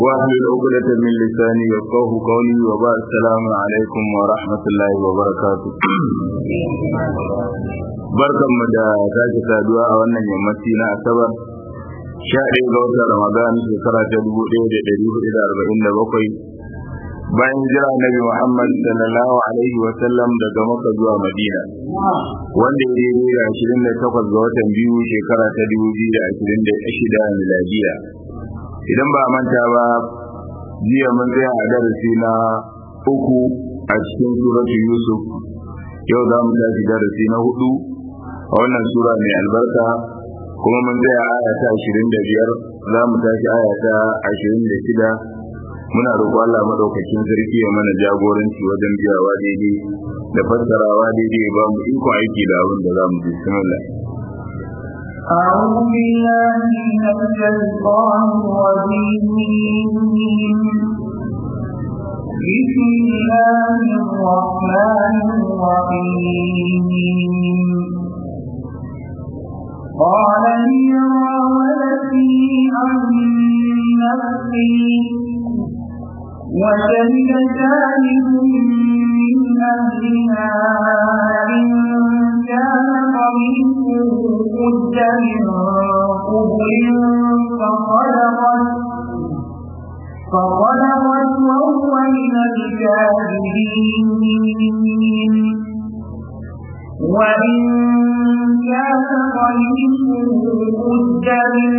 واحلل عقدة من لساني يفقهوا قولي وبعد السلام عليكم ورحمة الله وبركاته. barkan mu da sake saduwa a wannan yammaci na Asabar 11 ga watan Ramadan shekara ta 1447 bayan jira Annabi Muhammad sallallahu alaihi wa sallam daga Makka zuwa Madina wanda ya yi da 28 ga watan biyu shekara ta 2026 miladiya. Idan ba manta ba jiya mun tsaya a darasi na 3 a cikin suratu Yusuf, yau za mu tashi darasi na 4 a wannan sura mai albarka, kuma mun tsaya aya ta 25 za mu tashi aya ta 26. Muna roƙo Allah madaukakin sarki ya mana jagoranci wajen biyawa daidai da fassarawa daidai, ba mu iko aiki da abin da za mu ji. Bismillah. أعوذ بالله من الشيطان الرجيم. بسم الله الرحمن الرحيم. قال هي راودتني عن نفسي وشهد شاهد من أهلها إن كان قميصه قد من قبل فصدقت وهو من الكاذبين وإن كان قميصه قد من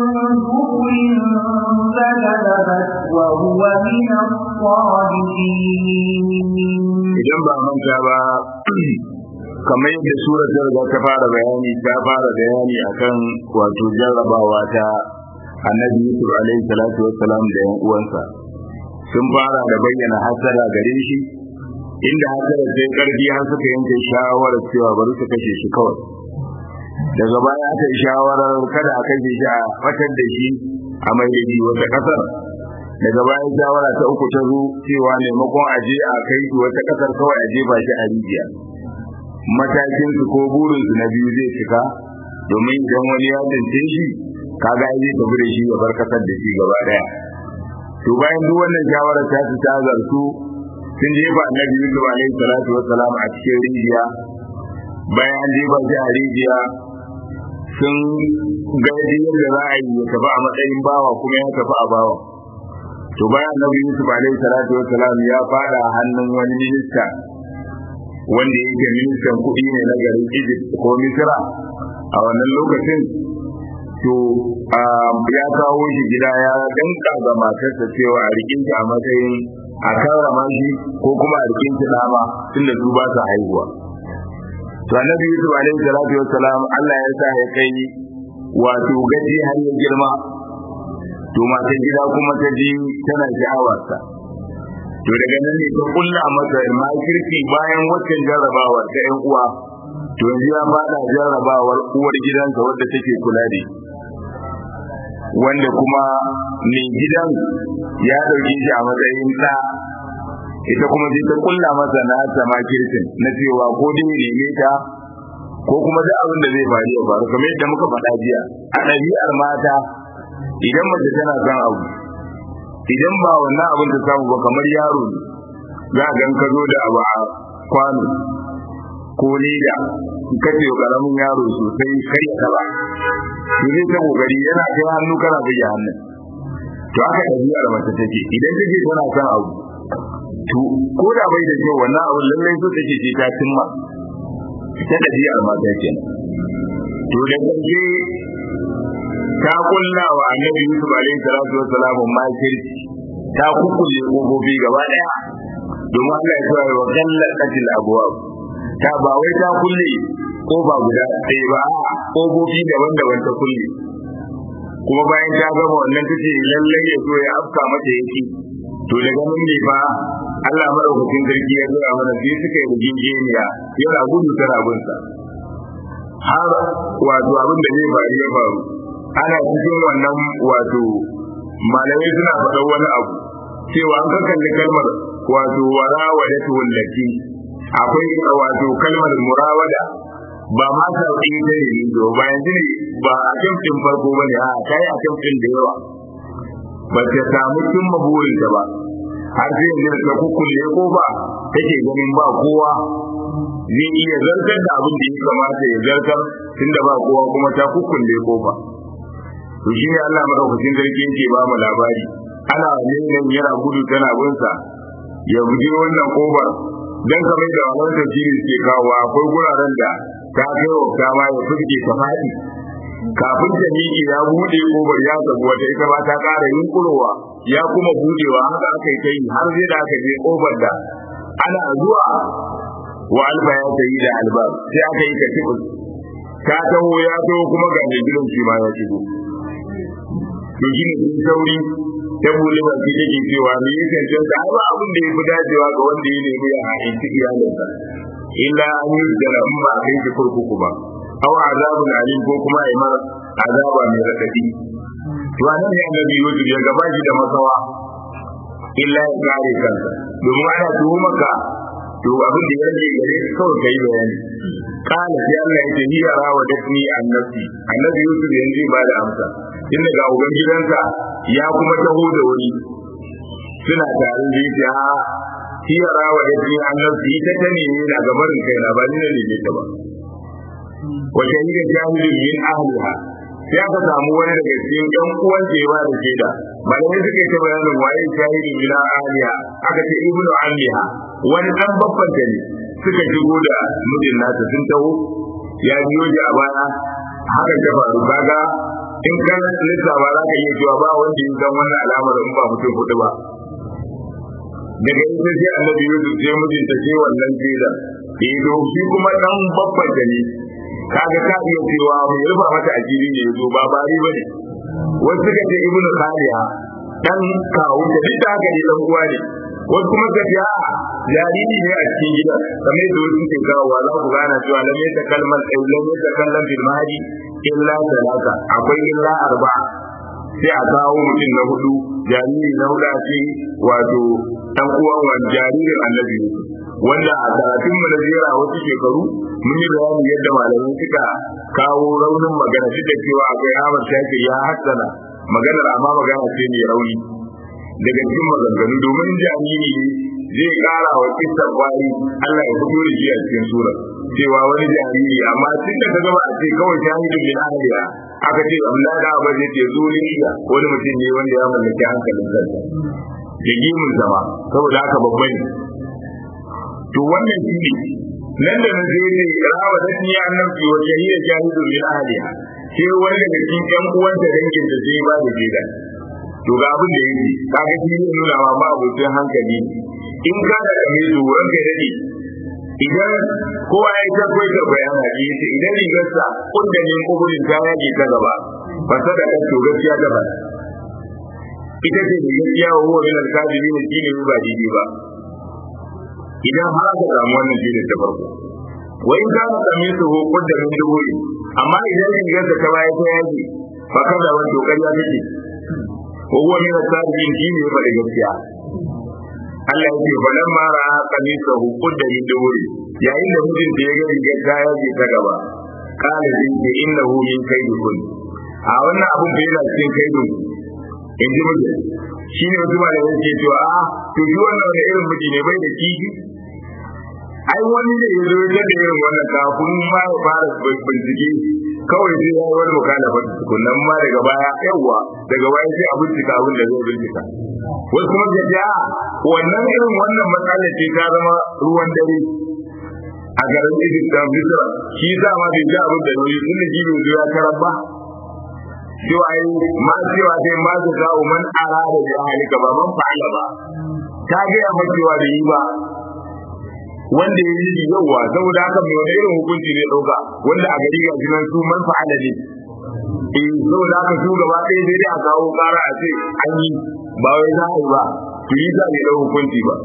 قبل فكذبت وهو من الصادقين. Idan ba manta ba, kamar yadda surar ta riga ta fara bayani akan wato jarrabawa ta Annabi Yusuf alaihi salatu wassalam da yan uwansa. Sun fara da bayyana hasara gare shi, inda hasara sai karfi har suka yanke shawarar cewa bari su kashe shi kawai. Daga baya aka yi shawarar kada a kashe shi, a fatar da shi a mai da shi wata kasar. Daga bayan shawara ta uku ta zo cewa maimakon a je a kai shi wata kasar kawai a jefa shi a rijiya. Matakin su ko burin su na biyu zai cika, domin idan wani ya tsince shi kaga ai zai tafi da shi ya bar kasar da shi gaba daya. To bayan duk wannan shawarar ta su ta zartu, sun jefa Annabi Yusuf alaihi salatu wassalam a cikin rijiya. Bayan an jefa shi a rijiya, sun ga yadda za a yi ya tafi a matsayin bawa, kuma ya tafi a bawa. To bayan Annabi Yusuf alaihi salatu wassalam ya fada hannun wani minista wanda yake ministan kuɗi ne na garin Egypt ko Misra a wannan lokacin. To ya kawo shi gida, ya danka ga matarsa cewa a rikin a matsayin a karrama shi ko kuma a rikin dama tunda su ba su haihuwa. To Annabi Yusuf alaihi salatu wassalam Allah ya sa ya kai wato gaji har ya girma. To matan gida kuma ta ji tana sha'awarsa. To daga nan ne ta kulla masa makirki bayan waccan jarrabawar ta ƴan uwa. To yanzu ya fada jarrabawar uwar gidansa wadda take kula da wanda kuma mai gidan ya dauke shi a matsayin ɗa. Ita kuma sai ta kulla masa na ta makirkin na cewa ko dai neme ta ko kuma duk abin da zai faru ya faru, kamar yadda muka faɗa jiya. A ɗabi'ar mata, idan mace tana son abu, idan ba wannan abin ta samu ba, kamar yaro ne za a ka zo da abu a kwano ko leda, ka ce karamin yaro sosai kai ka ba, to zai ta kokari yana kai hannu kana buge hannun. To haka ɗabi'ar mace take, idan take tana son abu, to ko da bai da kyau wannan abin lallai so take ce ta cimma. Ita ɗabi'ar mata kenan. To da ƙarshe ta kulla wa Annabi Yusuf alaihi salatu wassalam makirci, ta kukkule kofofi gaba daya, domin Allah ya tsaya wa gallaqatil abwab. Ta ba wai ta kulle kofa guda ɗaya ba, kofofi daban-daban ta kulle. Kuma bayan ta gama wannan tace lallai ya zo ya afka mata yake. To daga nan ne fa Allah madaukakin sarki ya zura mana sai suka yi rijiyeniya, yana gudu tana binsa. Har wato abin da zai faru ya faru. Ana cikin wannan wato malamai suna faɗa wani abu cewa an kalli kalmar wato warawadatu wallati, akwai wato kalmar murawada ba ma sauƙi ta ne, bayan jini ba a kamfin farko ba ne, a kai a kamfin da yawa. ba ta samu cimma burinta ba har sai yanzu ta kukkulle kofa take ganin ba kowa zai iya zartar da abin da ya kamata ya zartar tunda ba kowa kuma ta kukkulle kofa. To shi ne Allah madaukakin sarki yake ba mu labari ana neman yana gudu tana binsa ya buge wannan kofar dan kamar da wannan tafsiri ke kawo akwai guraren da ta kai wa kama ya furke ta fadi kafin ta miƙe ya buɗe kofar ya zabu wata ita ba ta ƙara yunkurowa ya kuma buɗewa haka aka yi kai har zai da aka je kofar da ana zuwa wa alba ya sayi da alba sai aka yi katibus ta taho ya taho kuma ga mai gidan shi ma ya shigo. To shi ne sun sauri ta bude baki take cewa me yake cancanta ai ba abin da ya fi dacewa ga wanda ya nemi ya haɗe iyalinsa illa an yi da in ba kai shi kurkuku ba aw azabun alim ko kuma ai mara azaba mai radadi. To anan ne annabi Yusuf ya gaba shi da masawa illa ya kare kansa domin ana tuhumaka to abin da ya rage gare kawai kai bayani. Kana sai Allah ya ce ni rawa da ni annabi Yusuf yanzu ba da amsa inda ga uban gidansa ya kuma taho da wuri suna tare da ita shi ya rawa da ni annabi ita ta ne na gabarin kai na ba ni ne ne ta ba wace ni da jahilin min ahliha sai aka samu wani daga cikin ɗan uwan jewa da shaida malamai suka ta bayanin waye jahilin min ahliha aka ce ibnu amliha wani dan babban ta ne suka shigo da mijin nata sun taho ya biyo ji a baya hakan ta faru kaga in kan lissafa za ka iya cewa ba wanda ya san wannan alamar in ba mutum hudu ba daga ita sai annabi Yusuf sai mijinta ce wannan shaida shi kuma dan babban ta ne kaga ka iya cewa mai rufa mata ajiri ne yazo ba bari bane wasu suka ce ibnu khaliya dan kawo da duk da haka ne dan uwa ne wasu kuma ka ce a jariri ne a cikin gidan kamar da wasu ke kawo za ku gana cewa lamai ta kalmar lamai ta kalmar bil mahdi illa talaka akwai illa arba'a sai a kawo mutum na hudu jariri na hudu a ce wato dan uwan wani jaririn annabi wanda a karatun mu na jera wasu shekaru mun yi bayani yadda malamai suka kawo raunin magana duk da cewa akwai Ahmad Shakir ya hassana maganar amma magana ce mai rauni daga cikin maganganu domin jariri ne zai kara wa kisar kwari Allah ya fito da shi a cikin sura cewa wani jariri amma tun da ka gaba a ce kawai shahidin min ahliya aka ce Allah da ba zai ce zuriya wani mutum ne wanda ya mallaki hankalin kansa da gimin sama saboda haka babban to wannan shi ne nan da nan zai ne rawa da ni annabi wa shahida shahidin min ahliya sai wani daga cikin ƴan uwan da dangin da zai ba da shaida to ga abin da yake kaga shi ne nuna ma ba abokin hankali in ka da kame zuwan kai dade idan kowa ya ta koyi da bayana ji yace idan rigarsa kunda ne kuburin ta yage ta gaba ba ta da to gaskiya ta ba ita ce da gaskiya wa huwa min al-kadhibi ne shine ba daidai ba idan har aka samu wannan shine ta farko wa in kana kame su kunda min duburi amma idan rigarsa ta baya ta yage fa kada wato kariya take وهو من الصادقين شيء ne faɗi gaskiya Allah ya ce falan ma ra'a qamisahu qudda min duburi yayin da mutum da ya ga rigar ta yaje ta gaba kana din ce innahu min kaydikun a wannan abun da yana cikin kaidun in ji mutum shi ne wasu malamai ke cewa a to shi wannan wani irin miji ne bai da kishi ai wani da ya zo ya da irin wannan kafin ma ya fara bincike kawai sai ya wani mukala ba tukunan ma daga baya yawa daga baya sai a bincika abin da zai bincika wasu kuma ga ja wannan irin wannan matsala ce ta zama ruwan dare a garin Egypt da Misra shi za ma bai ji abin da yoyi tun da jibi zuwa karar ba cewa ai ma cewa sai ma su ga man arada da halika ba man fa'ala ba ta ga ya cewa da yi ba wanda ya yi yawa saboda haka mai wani irin hukunci ne dauka wanda a gari ga jinan su man fa'ala ne saboda haka su gaba ɗaya sai dai a kawo ƙara a ce an yi ba wai za a yi ba to yi za a yi hukunci ba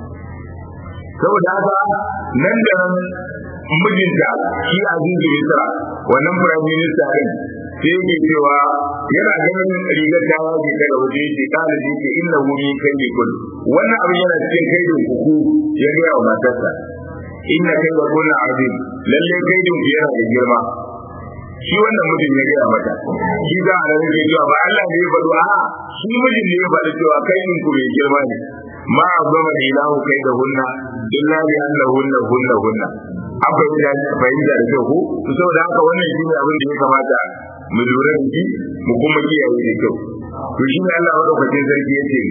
saboda haka nan da nan mijinta shi Azizu Misra wannan prime minister din sai yake cewa yana ganin rigar ta waje daga waje yake ɗalibi yake inna wuri kai ne kun wannan abin yana cikin kaidin kuku ya gaya wa matarsa inna kai wa kuna azim lalle kaidin ku yana da girma shi wannan mijin ya gaya mata shi za a rage cewa ba Allah ne ya faɗo a shi mijin ne ya faɗi cewa kai din ku mai girma ne ma azama ilahu kai da hunna illa bi annahunna hunna akwai da fahimta da kyau ko to saboda haka wannan shi ne abin da ya kamata mu lura da shi mu kuma kiyaye da kyau to shi ne Allah madaukakin sarki yace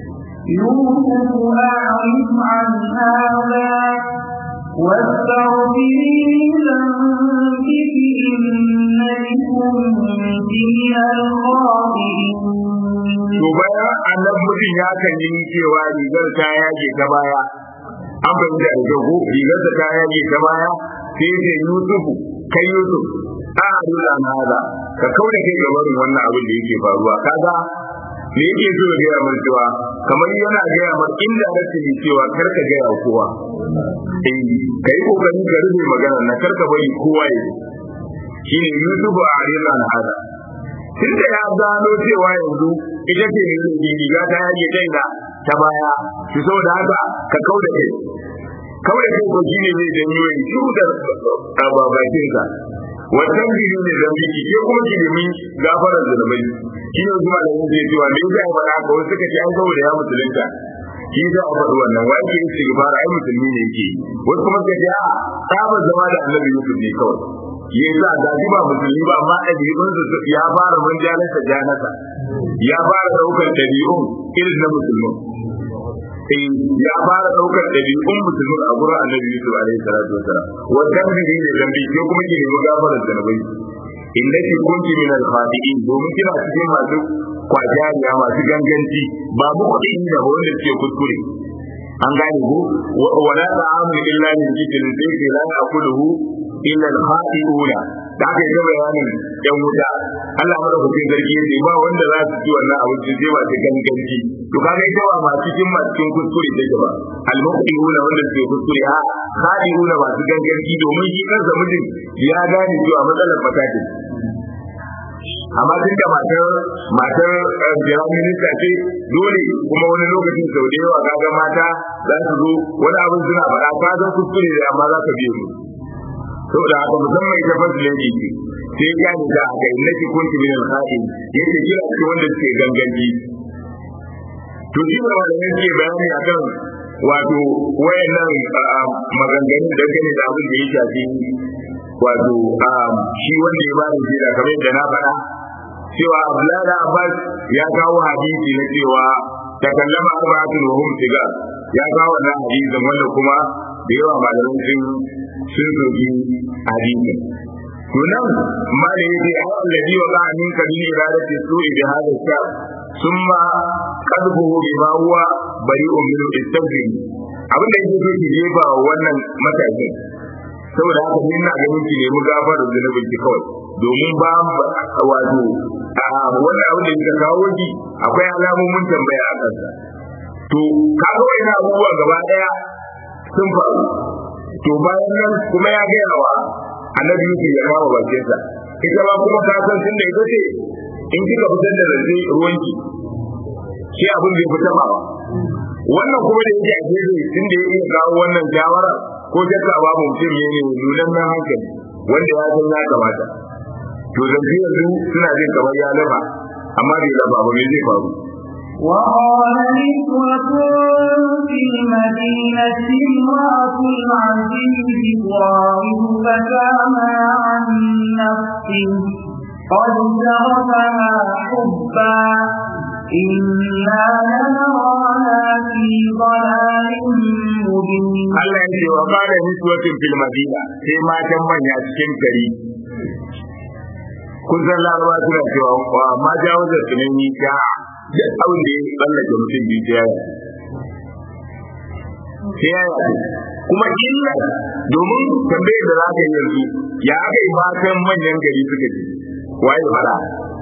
يوسف أعرض عن هذا واستغفري لذنبك إنك كنت من الخاطئين. to bayan annabi mutum ya kan yi cewa rigar ta yage ta baya an fahimta da kyau ko rigar ta yage ta baya sai ce Yusufu kai Yusuf a rula hada ka kauda kai ga barin wannan abin da yake faruwa kaga me yake so ya gaya mar cewa kamar yana gaya mar inda rashi ne cewa kar ka gaya kowa kai kokari ka rufe magana na kar ka bari kowa ya shine Yusufu a rula hada tunda ya gano cewa yanzu ita ce ne riga ta yage daina ta baya shi saboda haka ka kauda kai ko shine zai janyo yin shudar babatinsa wannan bidiyo ne da miki ke kuma ki nemi gafarar zunubai shi ne zuwa da yin zai cewa me yasa ya faɗa haka wasu suka ce an saboda ya musulunta shi za a faɗi wannan wa yake yin istighfar ai musulmi ne yake wasu kuma suka ce a saba zama da annabi Yusuf ne kawai ya sa da shi ba musulmi ba amma ɗabi'unsa ya fara manjalarsa janasa ya fara ɗaukar ɗabi'un irin na musulmi ya fara ɗaukar ɗabi'un musulmi a gurin annabi Yusuf alaihi salatu wasalam wannan bidiyo ne zambi ke kuma ki nemi gafarar zanabai innaki kunti min al-khati'in domin kina cikin masu kwajariya masu ganganci ba mu kuɗi da wanda ke kuskure an gane ko wala ta'amu illa min jikin sai la ya'kuluhu illa al-khati'una da aka yi bayanin yan wuta Allah madaukakin sarki yace ba wanda za su ci wannan abinci sai ba ta ganganci to kaga ita ba ma cikin kuskure take ba al-muqti'una wanda ke kuskure ha khati'una ba su ganganci domin shi kansa mutum ya gane cewa matsalar matakin amma duk da matar jiraminista ce dole kuma wani lokacin sau da yawa kaga mata za su zo wani abin suna faɗa ka zan kuskure da amma za ka biyo mu saboda haka musamman ita fasilin ce sai ya ni da aka yi nake kunti min al-khadim yake kira ce wanda suke ganganci to shi ne wanda yake bayani akan wato wayannan maganganun dangane da abin da ya shafi wato shi wanda ya bada shi da kamar da na faɗa cewa Abdullahi da Abbas ya kawo hadisi na cewa takallama arba'atul wa hum sigar ya kawo wannan hadisin wanda kuma da yawa malaman sun zogi hadisin to nan malai yace alladhi wa qa'a min kabili iradati su'i bi hadha al-shar thumma qadbuhu bima huwa bari'un min al-istabdil abin da yake ki jefa wannan matakin saboda haka ni ina ganin ki nemi gafarar zunubin ki kawai domin ba wato wani abu da yake kawo ki akwai alamomin tambaya a kansa to kaga wani abubuwa gaba daya sun faru to bayan nan kuma ya gaya wa annabi yake ya kawo bakinsa ita ba kuma ka san tunda ita ce in kika fitar da zance ruwanki shi abin bai fita ba wannan kuma da yake a gefe tunda ya iya kawo wannan shawara ko shakka babu mutum ne nunan nan hankali wanda ya san ya kamata to zance yanzu suna jin kamar ya lafa amma bai lafa ba me zai faru وقال نسوة في المدينة امرأة العزيز تراود فتاها عن نفسه قد شغفها حبا إنا لنراها في ضلال مبين. Allah ya ce wa qala niswatun fil madina sai matan manya cikin gari kun san larabawa suna cewa ma jawazar tunani ta duk abin da ya tsallake mutum biyu ta yaya kuma illa domin tambayar da za ka yi yanzu ya aka yi matan manyan gari suka ji waye fada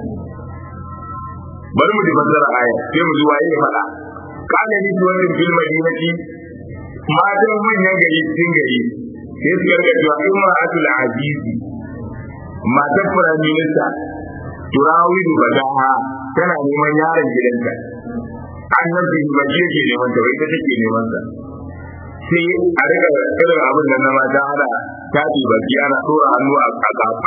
bari mu ji fasara aya sai mu ji waye fada kana ni to wannan fil madinati matan manyan gari cikin gari sai su garga cewa imra'atul azizi matan firayim minista turawidu badaha tana neman yaron gidanta annabi ba shi yake neman ta bai ta take neman sa sai a riga irin abin da na mata ana tafi baki ana dora hannu a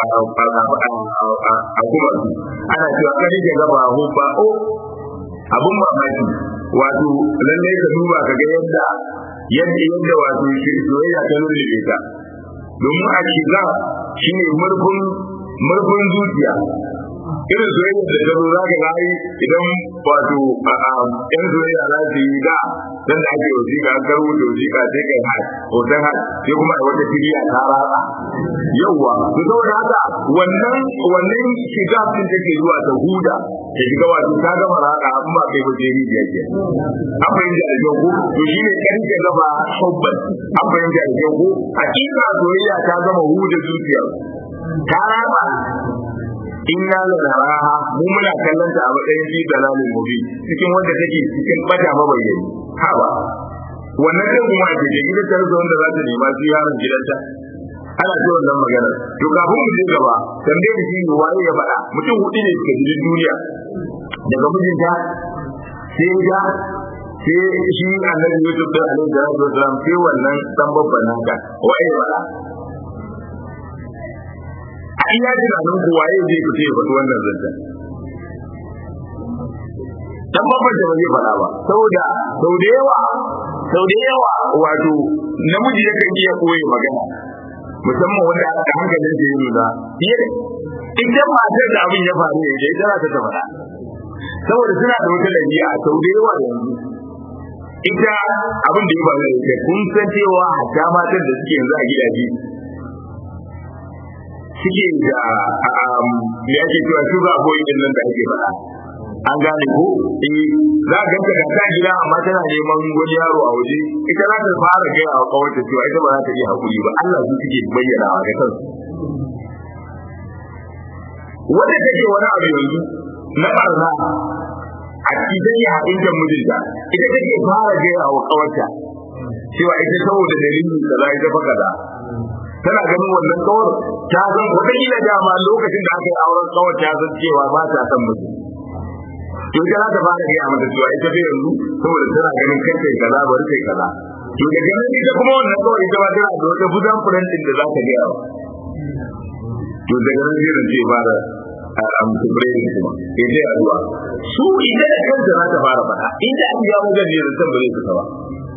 kuma ana cewa kari da gaba ba o abun mamaki wato lallai ka duba ka ga yadda wato soyayya ta lullube ta domin a shiga shine murfin zuciya irin soyayya da ta zo za ka ga idan wato yan soyayya za su yi da dan da ake wasiƙa an karo da wasiƙa sai kai hoton sai kuma a wata filiya ta ratsa yawwa to saboda haka wannan shiga sun take zuwa ta huda ta shiga wato ta gama ratsa amma kai ba je rijiya ke an fahimta da kyau ko to shine karke gaba hubban an fahimta da kyau ko hakika soyayya ta gama huda zuciya ta ratsa inna lanaraha mu muna kallon ta a matsayin fi dalalin mubin cikin wanda take cikin bata mabayyani haba wannan sai kuma ke da gidan tarzo wanda za ta nema su yaron gidanta ana ce wannan magana to kafin mu je gaba tambaye da shi waye ya faɗa mutum hudu ne suka gidan duniya daga mijinta sai ya sai shi annabi Yusuf da alaihi salatu wasalam sai wannan dan babban naka waye ya faɗa iya tunanin ku waye zai fito ya faɗi wannan zancen dan babban da ba zai faɗa ba saboda sau da yawa wato namiji ya kan iya koyi magana musamman wanda aka hankalin da ya nuna idan matar da abin ya faru ne da ita za ta faɗa saboda suna da wata dabi'a sau da yawa yanzu ita abin da ya faru da ita kun san cewa hatta matar da suke yanzu a gidaje suke da me ake cewa shuga boy din nan da ake faɗa an gane ko za ka ganta ta gida amma tana neman wani yaro a waje ita za ta fara gaya wa kawarta cewa ita ba za ta iya hakuri ba Allah su suke bayyana wa kansu wanda take wani abu yanzu na barna a cikin ya haɗin da mijinta ita take fara gaya wa kawarta cewa ita saboda dalilin kaza ita fa kaza tana ganin wannan kawar ta san wataƙila dama lokacin da aka yi auren kawar ta san cewa ba ta san mutum to ita za ta fara gaya mata cewa ita bai yanzu saboda tana ganin kai kai kaza bari kai kaza to da ganin ita kuma wannan kawar ita ba tana da wata budan furantin da za ta gaya wa to da ganin zai rance fara amsubirai kuma ita ya zuwa su ita da kanta za ta fara faɗa inda an ga wajen ne zancen ba zai fita ba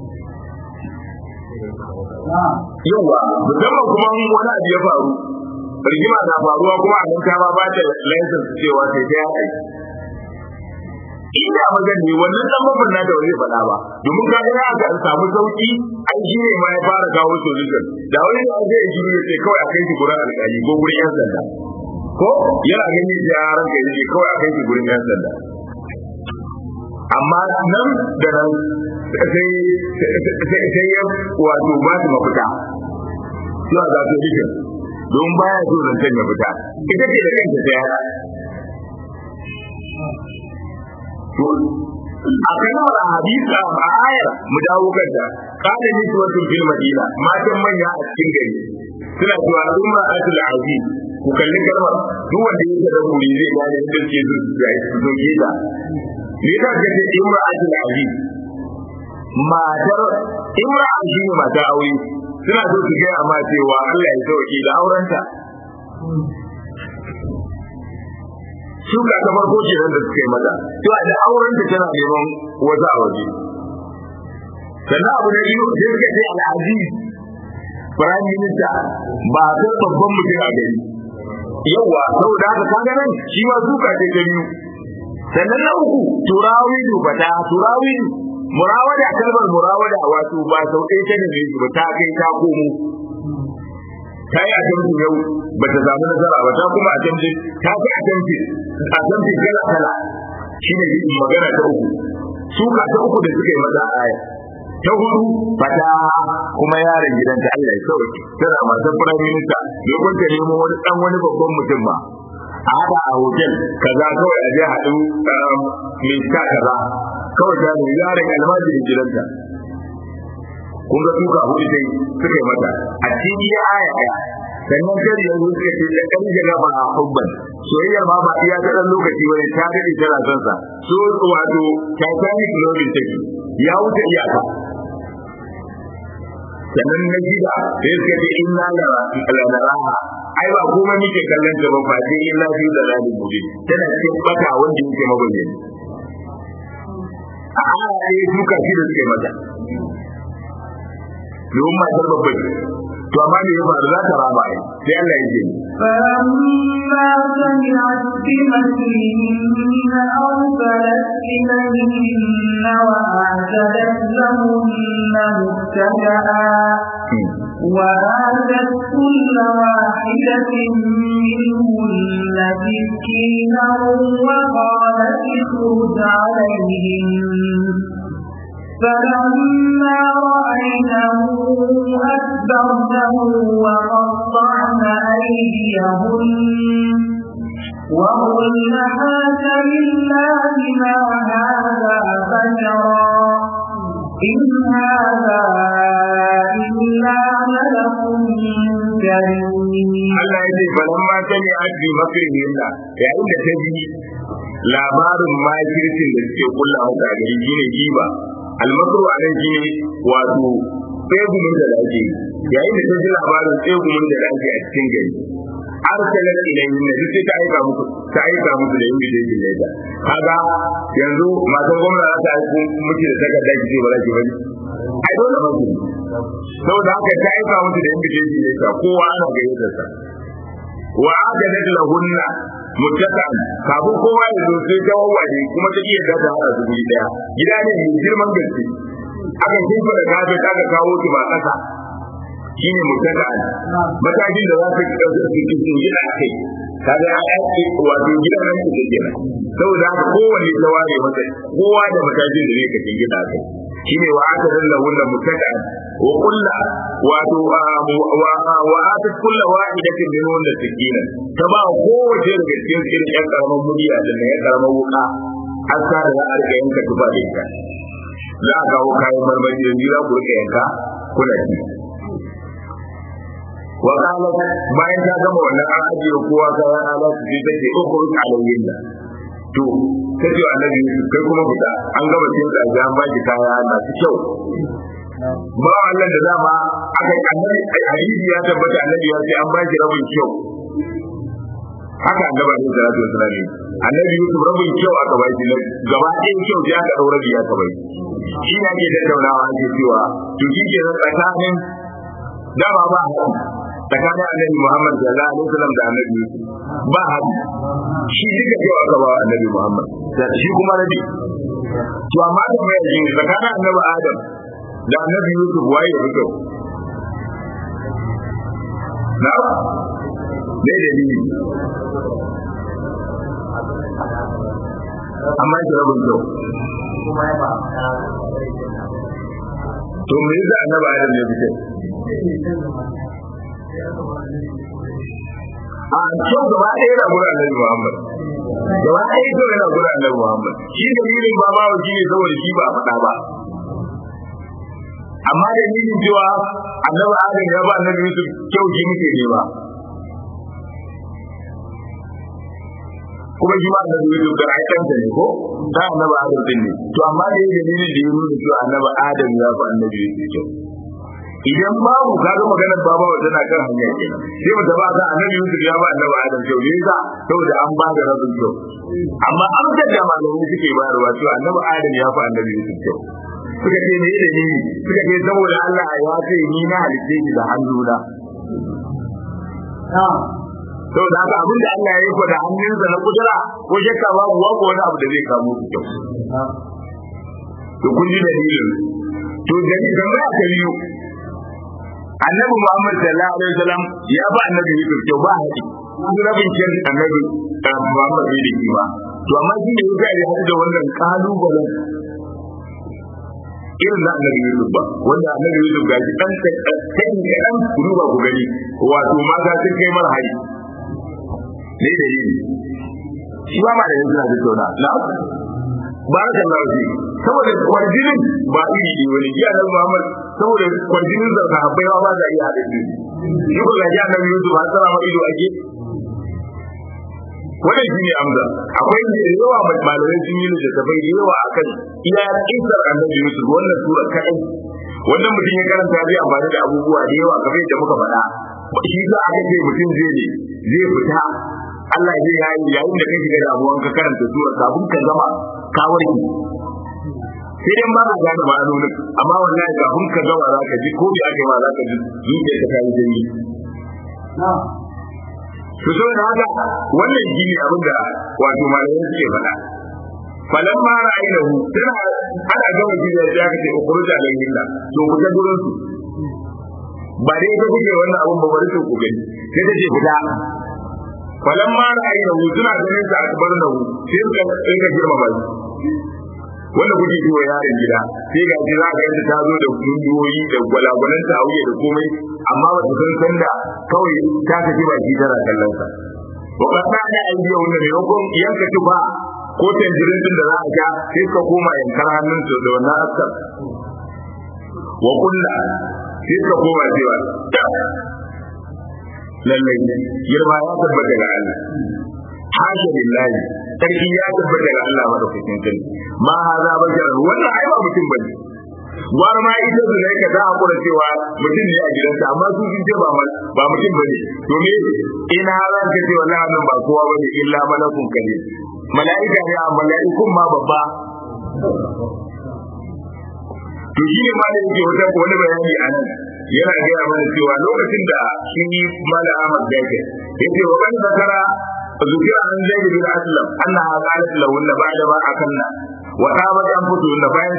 yawa musamman kuma wani abu ya faru rigima na faruwa kuma a nan kama ba ta license cewa sai ta yi inda magan ne wannan dan babban na da wani faɗa ba domin ka ga aka samu sauki an shi ne ma ya fara kawo solution da wani da zai yi ne sai kawai a kai shi gurin alƙali ko gurin yan sanda ko yana gani da yaran ka yake kawai a kai shi gurin yan sanda amma nan da nan sai ya wato ba su mafita zuwa ga solution don baya so zancen ya fita ita ce da kanta ta yada a kalmar a hadisa a ayar mu dawo kanta kada ni suwatun fil madina matan manya a cikin gari suna cewa umma atul aziz ku kalli kalmar duk wanda yake da guri zai gane inda ke zo ke da ne da kace umma atul aziz matar imra'a shi ne matar aure suna so su gaya ma cewa Allah ya sauke da aurenta shuka ta farko ce da suka yi mata to da aurenta tana neman wata a waje sannan abu da biyu sai suka ce al-aziz prime minister ba sai babban mutum a gari yawa saboda haka kaga nan shi ma shuka ce ta biyu sannan na uku turawidu murawada kalmar murawada wato ba sau ɗaya ta neme shi ba ta kai ta komo ta yi atamfi yau ba ta samu nasara ba ta kuma atamfi ta fi atamfi kala kala shi ne yin magana ta uku suka ta uku da suka yi mata a aya ta hudu fata kuma yaron gidanta Allah ya sauke tana matan prime minister domin ta nemo wani babban mutum ba a haɗa a hotel kaza kawai a je haɗu mai sa kaza kawai ta ne yaron almajirin gidanta kun ga duka hudu dai suka yi mata a cikin aya ɗaya sannan kari yanzu suka ce da ɗan jaga ba a hubban soyayyar ma ba iya ta ɗan lokaci wani ta daɗe tana son sa so wato titanic loving take ya wuce iyaka sannan na gida sai suka ce inna la ai ba kuma muke kallon ta ba sai illa fi dalalin mubin tana cikin bata wanda yake mabayyana a ayaye duka shi da suke mata domin matar babbai to amma me ya faru za ta rama ai sai Allah ya ce فلما سمعت بمكرهن أرسلت إليهن وأعتدت لهن متكئا وآتت كل واحدة منهن سكينا وقالت اخرج عليهن فلما رأينه أكبرنه وقطعن أيديهن وقلن حاش لله ما هذا بشرا إن هذا إلا ملك كريم. Allah ya ce falamma sami addi makrihinna yayin da ta ji labarin makircin da suke kullawa da gari shine giba almakru anan shine wato tsegumin da ake yayin da ta ji labarin tsegumin da ake a cikin gari arsalat ilayhin da duk ta aika musu da yin da yake kaga yanzu matan gwamnati za ta aiko miki da takarda ki ce ba za ki bari ai dole ba ki saboda haka ta aika musu da yin da yake kowa ana gayyatar sa wa adadat lahunna muttaqan kafin kowa ya zo sai ta wawaye kuma ta iya gada a guri daya gida ne mai girman gaske aka kinfa da gabe ta ga kawo ki ba kasa shine muttaqan matakin da za su cikin gida kai kaga ya ce wato gidan nan ke gida saboda haka kowanne ta ware masa kowa da matakin da zai kace gida kai shine wa adadat lahunna muttaqan wa kullu wato wa atat kullu wahidatin minhun sakina ta ba kowace daga cikin irin ƴan karaman muriya da ne karaman wuka har sa da za a rika yanka tuba da ita za a kawo kayan marmari da jira ku rika yanka kuna ci wa qalat bayan ta gama wannan an ajiye kowa kayan alatu sai take ukhruj alayhin to sai annabi kai kuma fita an gama cin da an ba ki kaya masu kyau ba Allah da dama aka yi annabi hadisi ya tabbata annabi ya ce an ba shi rabin kyau haka annabi ne da rasul sallallahu annabi Yusuf rabin kyau aka ba shi gaba ɗayan kyau sai aka daura biya aka bai shi ne ake tattaunawa ake cewa to shi ke tsakanin dama ba tsakanin annabi Muhammad sallallahu alaihi wasallam da annabi Yusuf ba hadi shi duka kyau aka ba annabi Muhammad shi kuma rabi to amma da mai yin tsakanin annabi Adam da annabi Yusuf waye ya fito na dai da ni amma ki rabin to to me yasa annabi Adam ya fito a kyau gaba ɗaya na gurin annabi Muhammad gaba ɗaya kyau yana gurin annabi Muhammad shi dalilin ba ma shi ne saboda shi ba a faɗa ba amma da yin cewa annabi Adam ya ba annabi Yusuf kyau shi muke ne ba kuma shi ma annabi Yusuf da aikansa ne ko da annabi Adam din ne to amma da yin dalilin da ya nuna cewa annabi Adam ya ba annabi Yusuf kyau idan babu kaga maganar baba wa tana kan hanya kenan sai mu taba ga annabi Yusuf ya ba annabi Adam kyau ne yasa saboda an ba da rabin kyau amma an da malamai suke bayarwa cewa annabi Adam ya fa annabi Yusuf kyau suka ce ne da ni suka ce saboda Allah ya ce ni na halice shi da hannuna saboda haka abin da Allah ya yi ko da hannunsa na kudura ko shakka babu wani abu da zai kamo su kyau to kun ji dalilin to dalilin da aka yi annabi Muhammad sallallahu alaihi wasallam ya ba annabi Yusuf kyau ba haƙi kuma rabin kyan annabi Muhammad bai da kima to amma shi ne ya ga da wannan kalubalen irin da annabi Yusuf ba wanda annabi Yusuf ga shi dan duba ku gani wato mata sun kai mara hari ne da yi shi ba ma da yanzu na tattauna na barakallahu fi saboda kwarjinin ba iri ne wani ji annabi Muhammad saboda kwarjinin da sahabbai ba za iya hada shi shi ko ga ji annabi Yusuf har tsara ma ido ake wannan shine amsa. Akwai da yawa malamai sun yi littattafai da yawa akan iya kisar annabi Yusuf wannan sura kai wannan mutum ya karanta zai amfani da abubuwa da yawa kamar yadda muka faɗa shi za a ce mutum zai fita Allah zai yi yayin da kake da damuwan ka karanta sura kafin ka zama ka warke sai dai ba ka gane ma'anonin amma wallahi kafin ka gama za ka ji ko da aka yi ma za ka ji zuciyar ka yi jini to so da haka wannan shi ne abin da wato malamai suke faɗa falamma ra'aynahu tana ana gama gidan da aka ce ukhruja alayhinna to ku ta gurin su ba dai ta kuke wannan abin ba bari ku gani sai ta ce fita falamma ra'aynahu suna ganin sa akbarnahu sai ka girma ba wanda kuke yi wa yaron gida sai ga ji za ka yanta ta zo da kungiyoyi da gwalagwalan ta auye da komai amma ba ta san sanda kawai ta tafi baki tana kallon sa wa qad da aidiya wanda ne ko yanka tufa ko tanjirin din da za a ja sai ka koma yankar hannun su da wannan askar wa kullu sai ka koma cewa lallai girma ya tabbata ga Allah hasha billahi sarki ya tabbata ga Allah madaukakin sarki ma haza bashar wannan ai ba mutum bane war ma ita da yake da hakura cewa mutum ne a gidansa amma su sun ce ba mutum bane to me ina ran ka ce wallahi nan ba kowa bane illa malakun kare mala'ika ne amma mala'ikun ma babba to shi ne ma da yake wani bayani a nan yana gaya mana cewa lokacin da shi mala Ahmad yake yace wa ban zakara ذكر عن زيد بن أسلم أنها قالت لهن بعد ما أكلنا وطابت أنفسهن فإن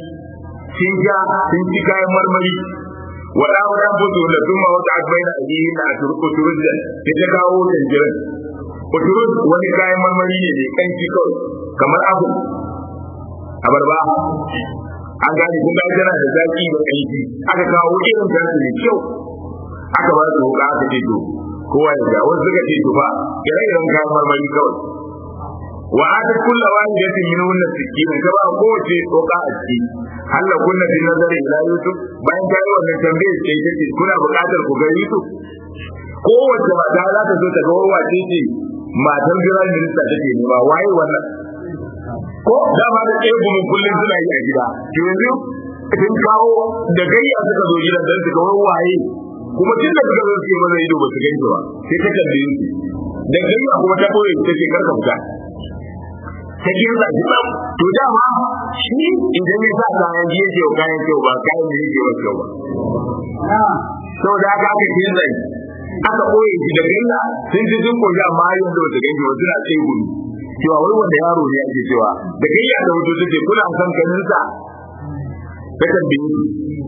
سنتي كاي مرمري وطابت أنفسهن ثم وقعت بين أيديهن أترجا تتكاو تنجرا أترج ولي كاي مرمري كان شكو كما أبو أبربا an gane kun ga tana da zaki da kanki aka kawo irin ta ne kyau aka ba su ga aka ce to kowa ya ga wasu suka ce to ba ire-iren kayan marmari kawai wa aka kulla wani da su yi nuna sikina ka ba kowace tsoka a ciki halla kunna bin nazari ila yusuf bayan ta yi wannan tambayar ce ita ce kuna buƙatar ku ga yusuf kowace mata za ta zo ta ga wace ce matan jiran minista take nema waye wannan ko dama da ɗaya gumin kullum suna yi a gida to yanzu sun kawo da gayya suka zo gidan don su ga waye kuma tun da suka zo su yi maza ido ba su gani ba sai ta kalle su da gayya kuma ta koyi ta ce karka fita ta girza shi ba to dama shi idan ya sa kayan jiya ce wa kayan kyau ba kayan da yake wa kyau ba sau da aka girza aka koyi shi da gayya sun ji sun koyi amma yanzu ba su gani ba suna tsaye gudu cewa wai wanda yaro ne ake cewa da gayya da wato take kuna son kaninsa ta tambaye su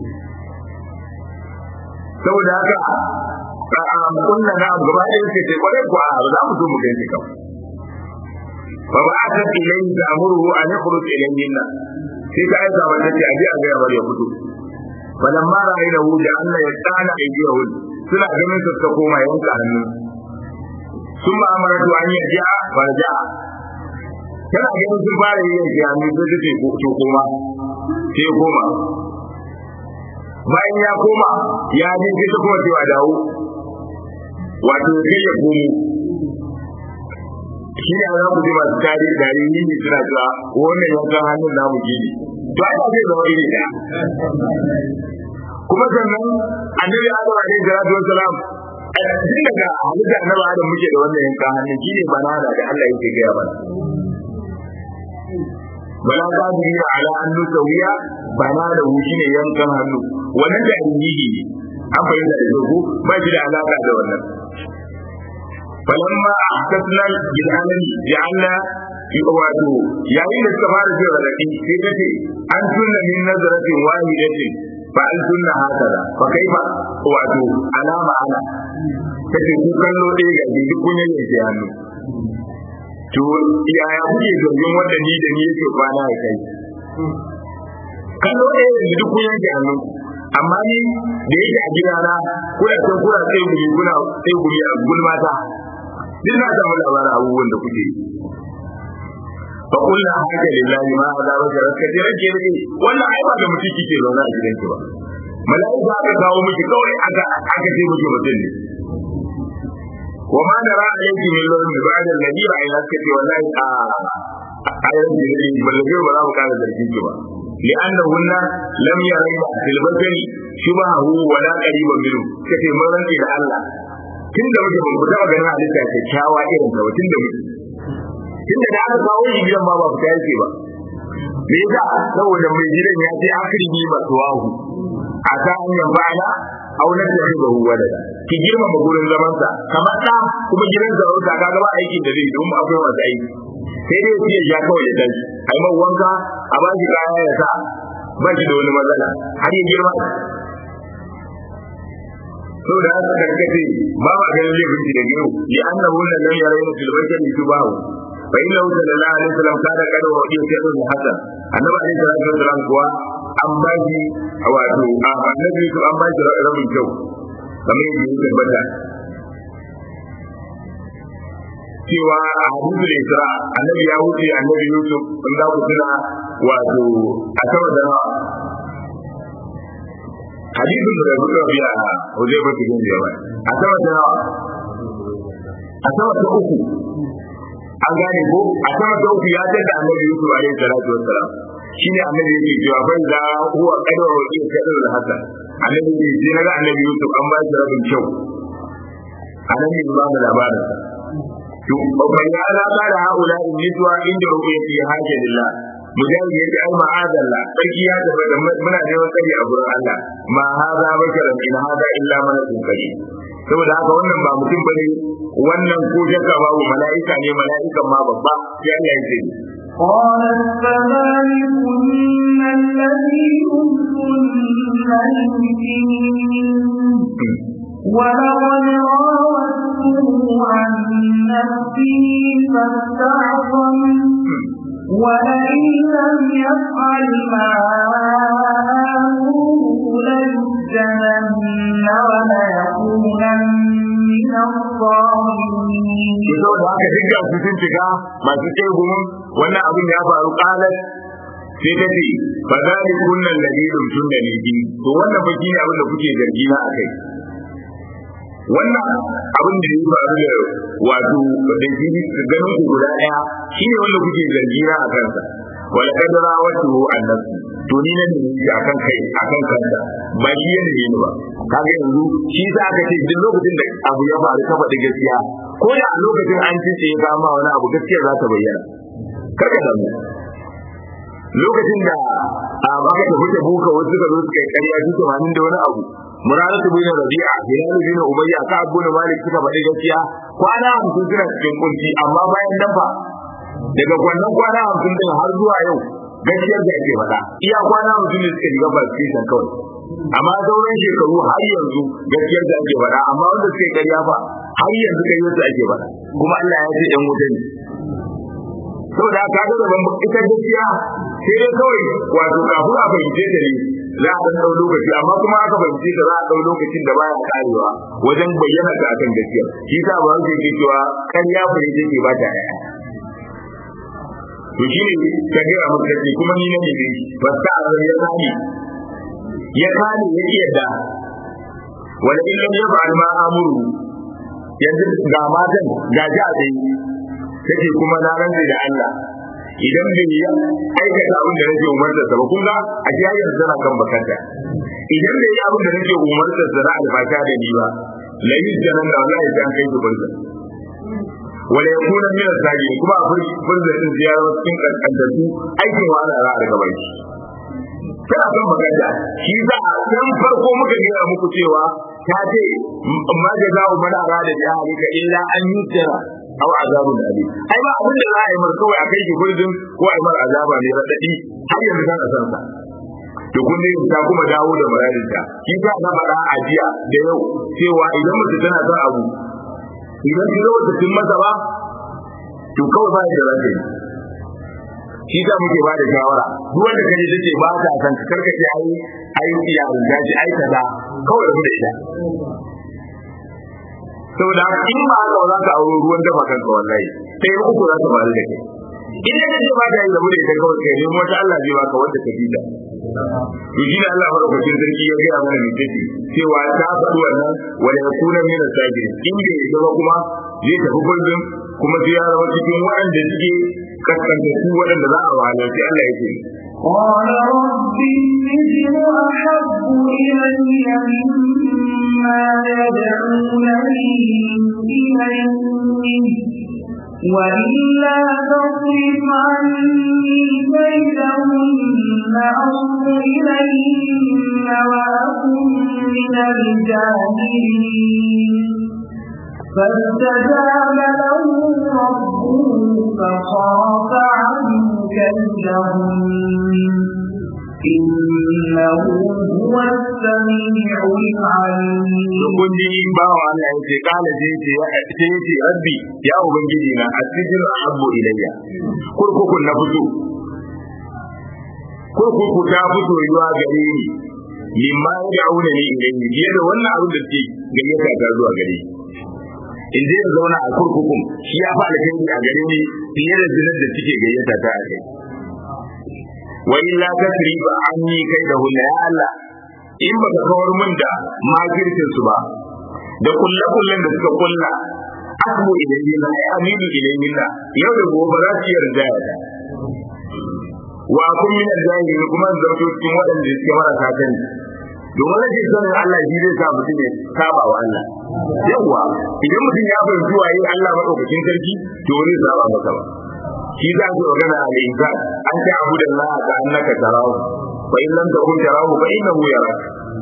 saboda haka kunna na gaba ɗaya ce ce kwarai kuwa ba za mu so mu gani kawai fa ba a ta ilai da amuru an yakhruj ilayhinna sai ta aika wanda ce aje a ga ya bari ya fito falamma ra'aynahu da Allah ya tsana aidiyahu suna ganin sa ta koma yanka hannu sun ba amaratu an yaja farja tana ganin sun fara yin jami sai ta ce to koma sai koma bayan ya koma ya je sai ta kuma cewa dawo wato sai ya komo shi ne za ku ji masu tarihi ne suna cewa wannan yankan hannun namu gini to ai ba zai zama iri ɗaya kuma sannan annabi adam alaihi salatu wassalam tun daga halitta annabi adam muke da wannan yankan hannun shi ne banana da Allah yake gaya mana bala qadirina ala an nusawiya banana shi ne yankan hannu wannan da injiji ne an fahimta da dogo ba shi da alaka da wannan falamma ahtasna bil amali ja'alna wato yayin da suka fara jin radadi sai kace an tunna min nazaratin wahidatin fa an tunna hakada fa kaifa wato alama ana kace ku kallo dai ga duk kun yanke hannu to yaya kuke domin wanda ni da ni yake kwana ya kai kallo dai duk kun yanke hannu amma ni da yake a gidana kuna san kuna sai gumi a gulmata duk na samu labarin abubuwan da kuke yi fa kullu haka lillahi ma hada wa jaraka jirage ne wannan ai ba da mutum kike zauna a gidanki ba mala'ika aka kawo miki kawai aka ce miki mutum ne wa ma nara alayki min lawmi ba'da alladhi ra'ayna kati wallahi ayan da balle ba za mu kara zargin ki ba li'annahunna lam yarayna fil basari shubahu wala qariban minhu kace mun rantsi da Allah tunda muke mun ku taba ganin halitta kyakkyawa irin ta tunda muke tunda da aka kawo shi gidan ma ba fita yake ba me yasa saboda mai gidan ya ce akhiri ba tuwahu a ta hanyar bana aunar da shi da huwa da ki girmama gurin zaman sa kamar da kuma gidan sarauta kaga ba aikin da zai don akwai wata aiki sai dai shi ya kawai ya tashi ai man wanka a ba shi kaya ya sa ba shi da wani matsala har ya girma so da haka karkace ba ma ganin zai binci da gido li annahu lam yarayna fil bayti tubahu fa inna sallallahu alaihi wasallam kada kada wa iya sai da hasan annabi alaihi salatu wasallam kuwa an ba shi wato annabi to an ba shi rabin kyau kamar yadda ya tabbata cewa a hadisul isra annabi ya wuce annabi yusuf in za ku tuna wato a sama da hadisin da Abu Rabi'a Hudayba bin Yaman a sama da uku an gane ko a sama da uku ya tada annabi Yusuf alaihi salatu wassalam shine annabi yake cewa fa za huwa qadar wa qadar al-hasan annabi ne sai naga annabi Yusuf an ba shi rabin kyau annabi ba da labarin to bai ya ala da haula in yitwa inda ru'yati hajjillah mujahid yace ai ma'adalla sarki ya tabbata muna neman tsari a gurin Allah ma hada bakaran in hada illa malakun karim saboda haka wannan ba mutum bane wannan ko jaka babu mala'ika ne mala'ikan ma babba sai Allah ya ce قالت فذلكن الذي كنتن فيه ولقد راودته عن نفسه فاستعصم ولئن لم يفعل ما آمره ليسجنن وليكونن من الظالمين. saboda haka duk da su sun shiga masu ce gumin wannan abin ya faru kalar sai ta ce fa zalikun alladhi lumtunna ne bi to wannan fa shine abin da kuke zargi na akai wannan abin da ya faru da wato da shi ganin ku guda daya shine wanda kuke zargi na a kansa wala kadara wato annabi to ni nan ne akan kai akan kansa ba shi yana ne ba kaga yanzu shi za ka ce duk lokacin da abu ya faru ka faɗi gaskiya ko da a lokacin an ce ya kama wani abu gaskiya za ta bayyana kada da mu lokacin da aka tafi da buka wasu suka zo suka yi ƙarya su 80 da wani abu Muraratu bin Rabi'a, Hilal bin Ubayya, Ka'ab bin Malik suka faɗi gaskiya kwana 50 suna cikin kunci amma bayan nan fa daga wannan kwana 50 din har zuwa yau gaskiyar da ake faɗa iya kwana 50 ne suka shiga barkishan kawai amma sauran shekaru har yanzu gaskiyar da ake faɗa amma wanda suke ƙarya fa har yanzu kai yasa ake faɗa kuma Allah ya ce ɗan wuta ne saboda haka ga da ban ita gaskiya sai dai kawai wato kafin a fahimce ta ne za a ɗan ɗau lokaci amma kuma aka fahimce ta za a ɗau lokacin da baya karewa wajen bayyana ta akan gaskiya shi sa ba su ke cewa ƙarya fahimce ke ba ta yaya to shi ne ta gaya maka ce kuma ni ne ba ta ya kani ya yadda wala in lam yaf'al ma amuru yanzu ga matan ga ji a tsaye take kuma na rantsa da Allah idan bai yi aikata abin da nake umarta sa ba kun ga a jiyar tana kan bakanta idan bai yi abin da nake umarta sa na alfata da ni ba la yuzjanan da Allah ya kai shi burza wala yakuna min al-sajidin kuma a burza din ziyara cikin kankantu aikin wala ra daga bai kana kan bakanta shi za a san farko muka gaya muku cewa ta ce ma jaza'u man arada bi ahlika illa an yusra aw azabun alim ai ba abin da za a yi mar kawai a kai ki gurbin ko a yi mar azaba ne radadi har yanzu kana san sa to kun ne ta kuma dawo da muradin ta shi ka na fara a jiya da yau cewa idan mutum tana son abu idan ki zo ta cin masa ba to kawai ba da radadi shi ka muke ba da shawara duk wanda kaje take ba ta san ka karkace ai iya da shi ai kaza kawai da ita saboda in ba haka za ka auro ruwan dafa kanka wallahi sai uku za ka faru da kai idan ka ce ba da yi da bude ta kawai kai nemo ta Allah zai baka wanda ka bi da to shi Allah madaukakin sarki ya gaya mana mai take cewa ta faɗi wannan wala yakuna min as-sajidin in bai yi ba kuma zai tafi gurbin kuma sai ya zama cikin waɗanda suke kaskanta su waɗanda za a wahala sai Allah ya ce قال رب السجن أحب إلي مما يدعونني إليه وإلا تصرف عني كيدهن أصب إليهن وأكن من الجاهلين فاستجاب له ربه فصرف عنه كيدهن إنه هو السميع العليم. kun ji bawa Allah ya ce kala sai ce rabbi ya ubangiji na asijin ahabbu ilayya kurkukun na fito kurkuku ta fito zuwa gare ni limma ya'una ni ilayhi biye da wannan abin da ke gayyata ta zuwa gare ni in dai zauna a kurkukun shi ya fa alheri a gare ni fiye da zinar da suke gayyata ta a kai wa illa tasrifa anni kai da hulla ya Allah in baka kawar min da makircin su ba da kullakullan da suka kulla asbu ilayhi la aminu ilayhi la yau da gobe za su yarda ya ta wa kun min al-jahili kuma zarto cikin waɗanda suke marasa sani domin rashin sanin Allah shi zai sa mutum ya saba wa Allah yawa idan mutum ya fahimci waye Allah madaukakin sarki to zai saba masa ba shi za su magana a insan an ta abu da Allah ka annaka tarahu fa in lam takun tarahu fa innahu yarak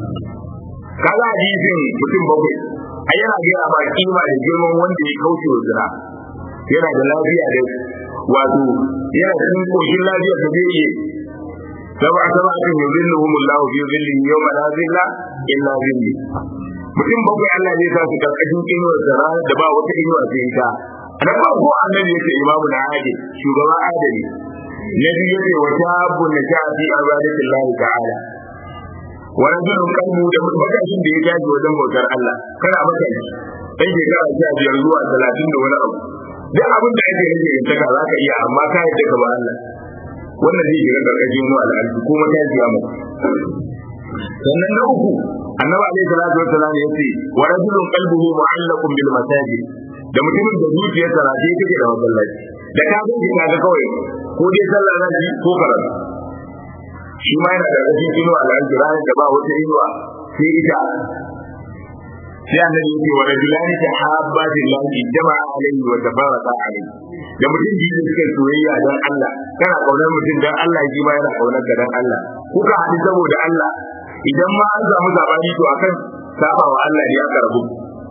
kaga hadisin mutum bakwai a yana gaya ma kima da girman wanda ya kauce wa zina yana da lafiya da wato yana cikin koshin lafiya da zai iya sab'atun yuzilluhum Allah fi zillihi yawma la zilla illa zilli mutum bakwai Allah zai sa su karkashin inuwar zara da ba wata inuwa sai ita na farko annabi yake imamu na hadi shugaba adali na biyu yake wa shabu na shafi ibadatillah ta'ala wa rajulun qalbu da mutashin da ya tashi wajen bautar Allah kana maka shi dan shekara 15 zuwa 30 da wani abu duk abin da yake yake yin taka zaka iya amma ka yadda ka ba Allah wannan zai shiga karkashin mu al'adu kuma ta ji amma sannan na uku annabi alaihi salatu wassalam yace wa rajulun qalbuhu mu'allaqun bil masajid da mutumin da zuciyarsa na take da masallaci da ka ga ka ga kawai ko dai sallah na ji ko karatu shi ma yana da rashin inuwa al'adu ranar da ba wata inuwa sai ita sai annabi yake wa rajulani tahabba billahi jama'a alaihi wa tabaraka alaihi da mutum ji da suka soyayya dan Allah kana kaunar mutum dan Allah shi ma yana kaunar ka dan Allah kuka haɗu saboda Allah idan ma an samu sabani to akan saba wa Allah ne aka rabu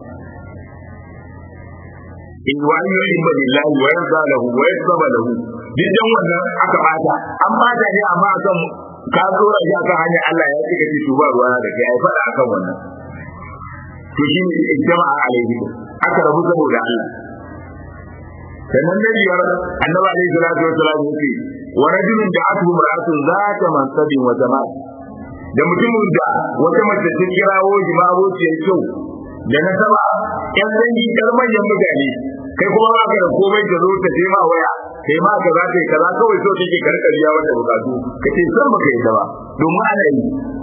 in wa yuhibbu billahi wa yarda lahu wa yasaba lahu dan wannan aka bata an bata ne amma akan ka tsora shi akan hanyar Allah ya ce kace shuba ruwa da kai ai fada akan wannan to shi ne jama'a alaihi aka rabu saboda Allah sannan da biyar annabi alaihi salatu wassalam yace wa rajulun da'atuhu mar'atun zata mansabin wa jama'a da mutumin da wata mace ta kirawo shi ma abociyar kyau da na saba yan dangi kar manyan mutane kai kuma ba ka da komai da zo ta ma waya kai ma ka za ta yi kaza kawai so take karkariya wanda bukatu kace san baka yi ba domin ana yi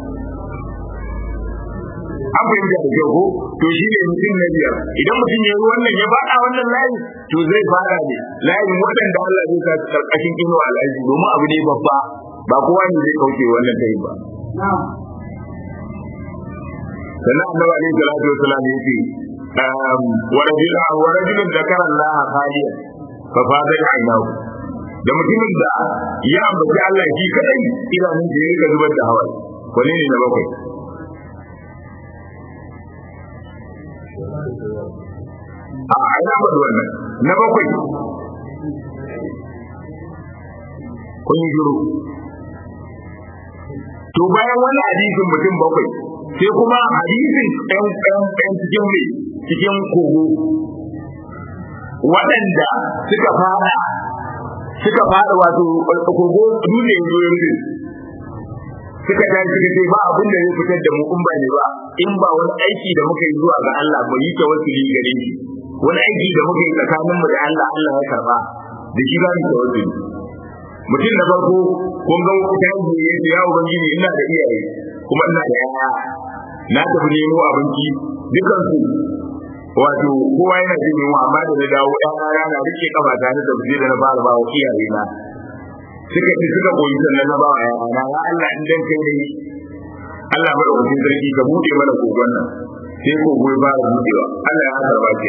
an fahimta da kyau ko to shi ne mutum na biyar idan mutum ya yi wannan ya faɗa wannan layi to zai fara ne layin waɗanda Allah zai sa su karkashin inuwa al'aji domin abu ne babba ba kowa ne zai kauce wannan ta yi ba sannan annabi alaihi salatu wasalam yace wa rajulun zakara Allah khaliyan fa fadat aynahu da mutumin da ya ambaci Allah shi kadai idanun da yake zubar da hawaye wani ne na bakwai ina ba wannan na bakwai kun yi shiru to bayan wani hadisin mutum bakwai sai kuma hadisin ɗan cikin kogo waɗanda suka fara wato kogo dole ya zo yanzu suka tashi suka ce ba abin da zai fitar da mu in ba ne ba in ba wani aiki da muka yi zuwa ga Allah mu yi tawassuli gare shi wani aiki da muka yi tsakanin mu da Allah Allah ya karba da shi za mu tawassuli mutum na farko kun ga ta yi ya ubangiji ina da iyaye kuma ina da yaya na tafi nemo abinci dukansu wato kowa yana jin yunwa amma da na dawo ɗaya na rike kafa tare da buje da na fara ba wa iyaye na suka ci suka koyi sannan na ba wa yaya na ya Allah in dan kai ne Allah madaukakin sarki ka buɗe mana kogon nan sai kogo ya fara buɗewa Allah ya karba ke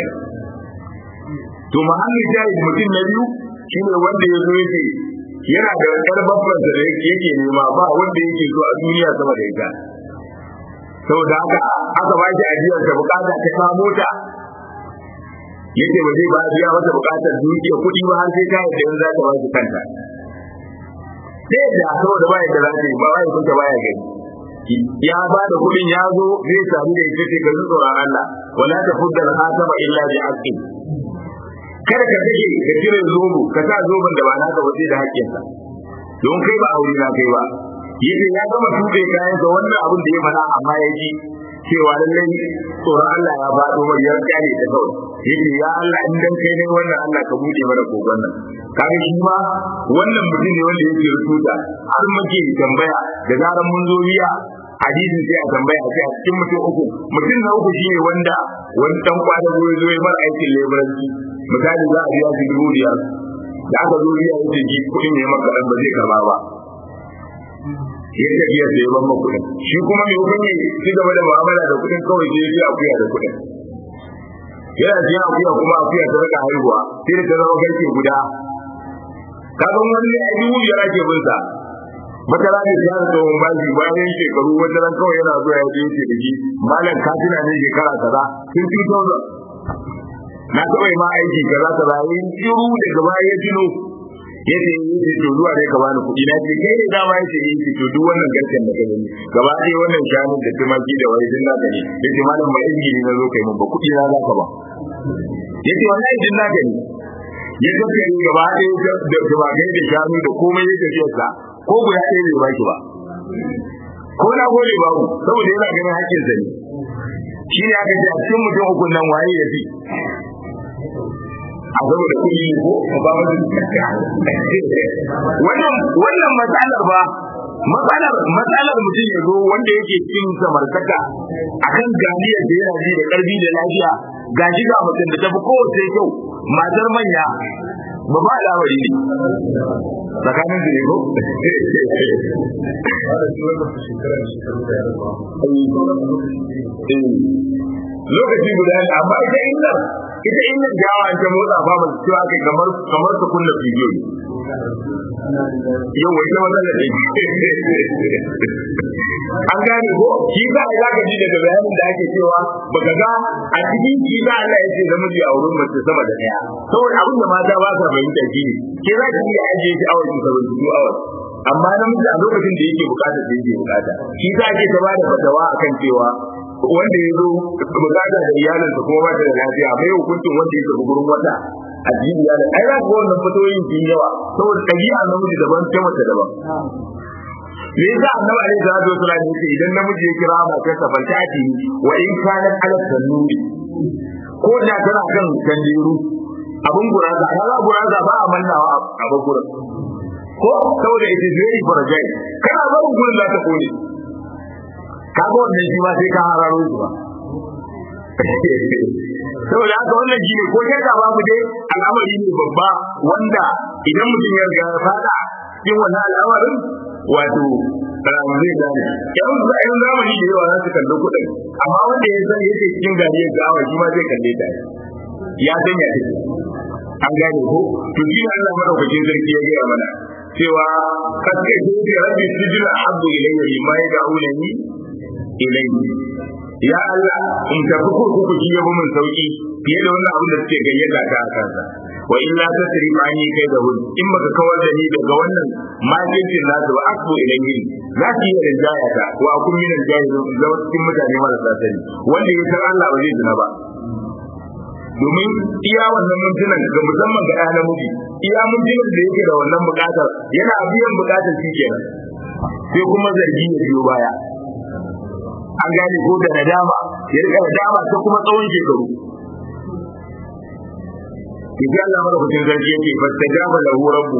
to mahallin jahil mutum na biyu shine wanda ya zo yake yana da ƙar babban da yake nema ba wanda yake so a duniya sama da ita saboda haka aka ba shi ajiyar da bukata ta samu ta yake ba zai ba biya wata bukatar dukiya kuɗi ba har sai ta yadda yanzu za ta ba shi kanta sai da saboda ba yadda za ta yi ba ya kunta baya gani ya ba da kuɗin ya zo zai sami da ita ce ka ji tsoron Allah wala ta fudda al-hasaba illa bi haqqi kada ka take ka cire zobo ka sa zoban da ba naka ba sai da haƙƙinsa don kai ba aure na kai ba yake ya gama tuɓe kayan sa wannan abin da ya faɗa amma ya ji cewa lallai tsoron Allah ya faɗo mai ya kyale ta kawai yake ya Allah in dan kai ne wannan Allah ka buɗe mana kogon nan kaga shi ma wannan mutum ne wanda yake rubuta har muke tambaya da zaran mun zo biya hadisin sai a tambaya sai a cikin mutum uku mutum na uku shine wanda wani dan kwada zo ya bar aikin leburanci misali za a biya shi $5,000 da aka zo biya yake ji kuɗin ne maka dan ba zai karba ba ya tafiya da ya bamba kuɗin shi kuma mai hukunci ci gaba da mu'amala da kuɗin kawai sai ya akuya da kuɗin yana jiya akuya kuma akuya ta rika haihuwa sai da ta zama garke guda kaga wani ne a $2,000 ake bin sa wata rana ya da tsohon bashi bayan shekaru wata ran kawai yana zuwa ya je da shi malam ka tuna ne shekara kaza sun cuto na kawai ma aiki kaza kaza yin shiru daga baya ya tuno yace to zuwa ne ka bani kuɗi na ce kai ne dama yace to duk wannan garken da kai ne gaba ɗaya wannan shanu da tumaki da wai din naka ne yace malam ba inji ne nazo kai mun ba kuɗi na za ka ba yace wallahi din naka ne ya kace gaba ɗaya da tumakai da shanu da komai yake cewa ko guda ɗaya bai baki ba ko na gode babu saboda yana ganin hakkin sa ne shi ne aka ce a cikin mutum uku nan waye ya fi a saboda kuɗi ko ba wannan matsalar ba matsalar mutum ya zo wanda yake cikin samartaka akan ganiyar da yana ji da ƙarfi da lafiya gashi ga mutum da tafi kowace kyau matar manya ba ba al'amari ne tsakanin su ne ko lokaci guda ne amma ita inda jawa ta motsa ba ba cewa kai kamar su kunna bidiyo yau wai ta wannan ne an gane ko shi za a zaka ji daga bayanin da ake cewa baka ga a cikin shi da Allah ya ce da miji a wurin mace sama da daya saboda abin da mata ba sa fahimta shi ne ke za ki iya ajiye shi awa 72 hours amma namiji a lokacin da yake bukata da yake bukata shi za ake ta bada fatawa akan cewa wanda ya zo bukata da iyalinsa kuma ba da lafiya mai hukuncin wanda yake gurin wata a cikin iyalin ai za ku wannan fatoyin sun yawa saboda ɗabi'a namiji daban ta mace daban me yasa annabi alaihi salatu wasallam yace idan namiji ya kira matarsa faltati wa in kana ala tanuri ko da tana kan tandiru abun guraza kaga guraza ba a mannawa a bakura ko saboda it is very fragile kana barin gurin da ta kone kaga wannan shi ma sai ka hararo shi ba saboda haka wannan shi ne ko shaka babu dai al'amari ne babba wanda idan mutum ya riga ya fada cikin wannan al'amarin wato zai gane yan zamani da yawa za su kalli kuɗin amma wanda ya san yake cikin gari ya gawa shi ma zai kalle ta ya san ya take an gane ko to shi ne Allah madaukakin sarki ya gaya mana cewa kaske ce rabbi sijil ahabbu ilayya mimma yad'unani ilayhi ya Allah in tafi kurkuku shi ya mun sauki fiye da wannan abin da suke gayyata ta a kansa wa illa tasrifa ni kai da hud in baka kawar da ni daga wannan majincin nasu ba akbu ilayhi za ki yi rinjaya ta wa akun min aljahilin zama cikin mutane marasa sani wanda ya san Allah ba zai zina ba domin iya wannan mintunan ga musamman ga ɗaya namiji iya mintunan da yake da wannan buƙatar yana biyan buƙatar shi kenan sai kuma zargi ya biyo baya an gane ko da nadama ya rika nadama ta kuma tsawon shekaru idan Allah madaukakin sarki yake fastajaba lahu rabbuhu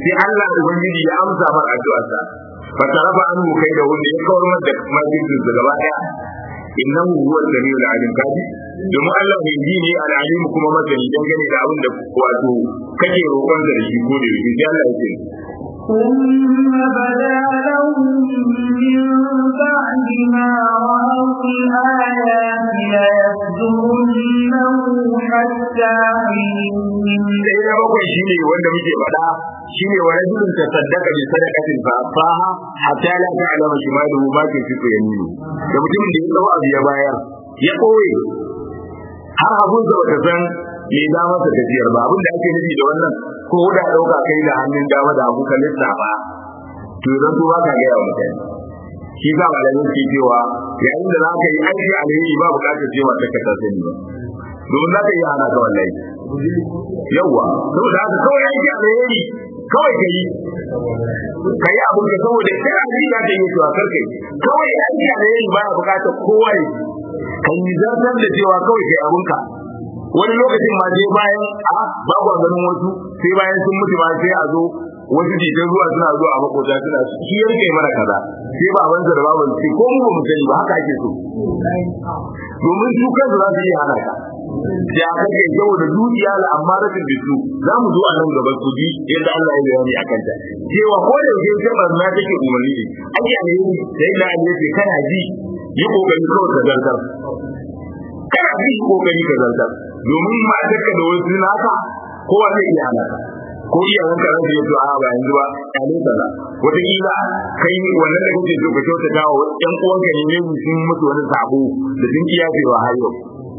sai Allah ubangiji ya amsa mar addu'arsa fa tarafa anhu kai da wanda ya kawar da majidin da gaba daya innahu huwa al-sami'ul alim kadi domin Allah mai ji ne al-alim kuma masani dangane da abin da wato kake roƙon da shi ko da yake sai Allah ya ce ثم بدا لهم من بعد ما رأوا الآيات ليسجننه حتى حين. sai na bakwai shine wanda muke faɗa shine wa rajulun tasaddaqa bi sadaqatin fa afaha hatta la ta'lamu shimaluhu ma tunfiqu yaminu da mutumin da ya dau abu ya bayar ya koye har abun da baka san me da masa tafiyar ba abin da ake nufi da wannan ko da dauka kai da hannun dama da abu kan lissafa to idan su baka ga yawa mutane shi ga malamin ke cewa yayin da zaka yi aiki alheri ba bukatar cewa ta kasa sani ba domin za ka yi hana ka wallahi yawa saboda haka kawai aiki alheri kawai ka yi abin da saboda kana ji za ta yi cewa karka yi kawai aiki alheri ba ya bukatar kowa ne kan yi zartar da cewa kawai kai abinka wani lokacin ma sai bayan babu a ganin wasu sai bayan sun mutu ma sai a zo wasu jikin zuwa suna zuwa a makota suna shi ya rike mana kaza sai babansa da baban sai ko mu ba mu sani ba haka ake so domin su kansu za su yi hana ka da kake saboda dukiya la amaratin bisu za mu zo a nan gaba su bi yadda Allah ya bayani akan ta cewa ko da yake sai barna take umarni ne ake alheri sai da Allah ya kana ji yi kokari kawai ka zartar kana ji kokari ka zartar domin matarka da wasu naka kowa zai iya halaka ko iya wanka ran da yato a ba yanzu ba kale kaza wata kila kai wannan da kake so ka kyauta dawo ɗan uwanka ne sun mutu wani sabo da sun kiyafewa har yau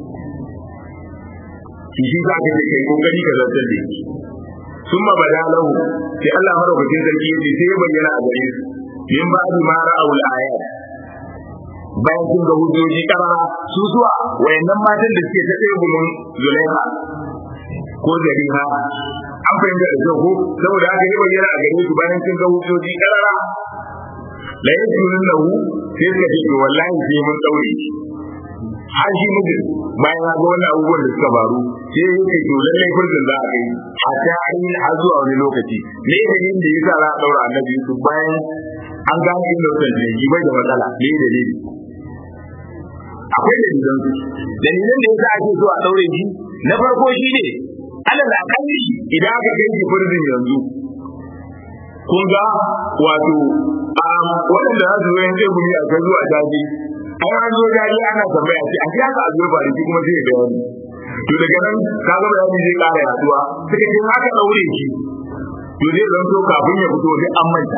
shi za ka kai kokari ka zartar da shi summa badalahu sai Allah madaukakin sarki yace sai ya bayyana a gare su min ba'di ma ra'ul ayat bayan sun ga hujjoji karara su zuwa wayannan matan da suke ta tsaye gumin Zulaiha ko Zariha an fahimta da kyau ko saboda haka ya bayyana a gare su bayan sun ga hujjoji karara la yajunun lahu sai suka ce wallahi sai mun daure shi har shi mijin bayan ya ga wannan abubuwan da suka faru sai ya ce to lallai furzin za a kai hatta ainihin har zuwa wani lokaci ne dalilin da yasa za a daura annabi Yusuf bayan an gano inda wannan ne bai da matsala ne dalili akwai dalilan da yasa ake so a daure shi na farko shi ne alal akalli idan aka kai shi furzin yanzu kun ga wato waɗanda za su zo yanzu gumi a kan zuwa daji an zo daji ana tambaya ce a kiyasa a zuwa bari kuma zai bayani to daga nan ka ga bayani zai ƙara yaduwa suka ce haka daure shi to zai zanto kafin ya fito sai an manta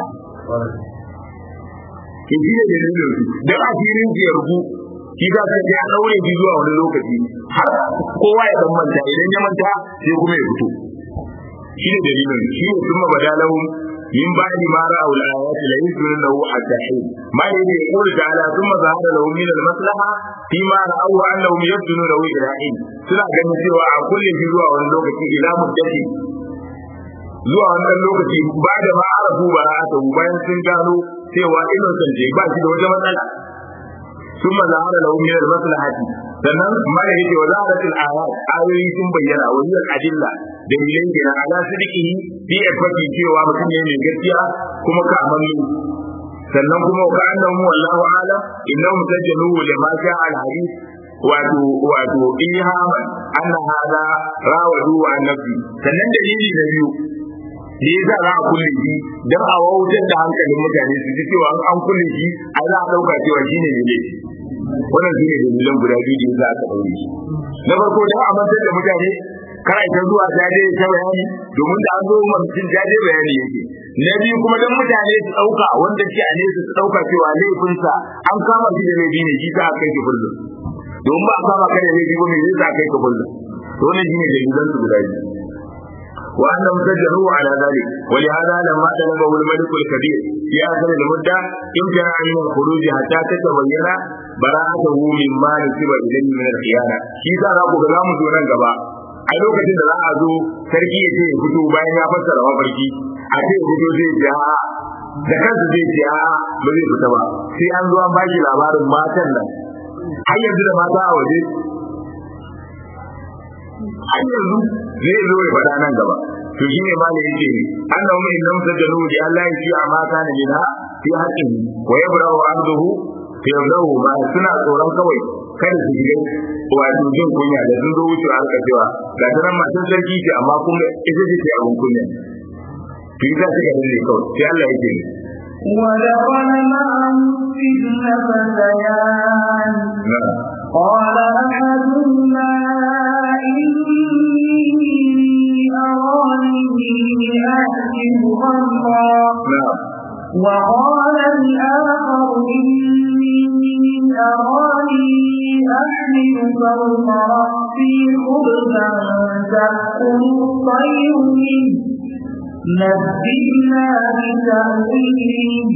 in ji da dalilin su dan asirin ya rubu shi za ka ya daure shi zuwa wani lokaci har kowa ya dan manta idan ya manta sai kuma ya fito shi ne dalilin shi ne kuma badalahum من بعد ما رأوا الآيات ليسجننه حتى حين ما يريد يقول تعالى ثم ظهر لهم من المصلحة فيما رأوا أنهم يسجنونه إلى حين سنة كان سوى عن كل في زوى واللوكة إلى مدته زوى واللوكة بعد ما عرفوا براءته بين سنجانوا سوى إنه سنجي بعد وجه مسألة ثم ظهر لهم من المصلحة sannan ma da yake wa zaharatul ayat ayoyi sun bayyana wa hiya adilla dalilin da ala sidiki bi afaki cewa mutum ne mai gaskiya kuma ka amallu sannan kuma ka annahu wallahu alam innahu tajanu lima sha'a al hadith wato ihama anna hada rawadu an nabi sannan dalili da biyu ne za a kulle shi dan a wautar da hankalin mutane su ji cewa an kulle shi ai za a dauka cewa shine ne wannan shi ne dalilan guda biyu da za ka daure shi na farko dan a mantar da mutane kana ita zuwa jaje ta bayani domin da an zo mutum jaje bayani yake na biyu kuma dan mutane su dauka wanda ke a nesa su dauka cewa laifinsa an kama shi da laifi ne shi ta kai ki kullum don ba a kama kai da laifi ba me zai sa kai ka kullum to wannan shi ne dalilan su guda biyu وأنهم سجلوا على ذلك ولهذا لما طلبه الملك الكبير في آخر المدة امتنع من الخروج حتى تتبين براءته مما نسب إليه من الخيانة. إذا رأوا كلام دون gaba a lokacin da za a zo sarki ya ce ya fito bayan ya fassara mafarki a ce ya fito zai ce a'a da kansa zai ce a'a ba zai fita ba sai an zo an ba shi labarin matan nan har yanzu da mata a waje har yanzu zai zo ya faɗa nan gaba to shine ma ne yake annahum innam sajadu li Allah fi amaka na minha fi haqqin wa yabra'u arduhu fi yawdahu ma suna tsoron kawai kada su shiga wato jin kunya da sun zo wuce har ka cewa ga tanan matan sarki ce amma kuma ita ce abun kunya to ita ce ga ne kawai sai Allah yake ودخل معه السجن فتيان قال أحدهما إني أراني أحسب خمرا وقال الآخر إني أراني أحمل فوق رأسي خبزا تأكل الطير منه نبئنا بتأويله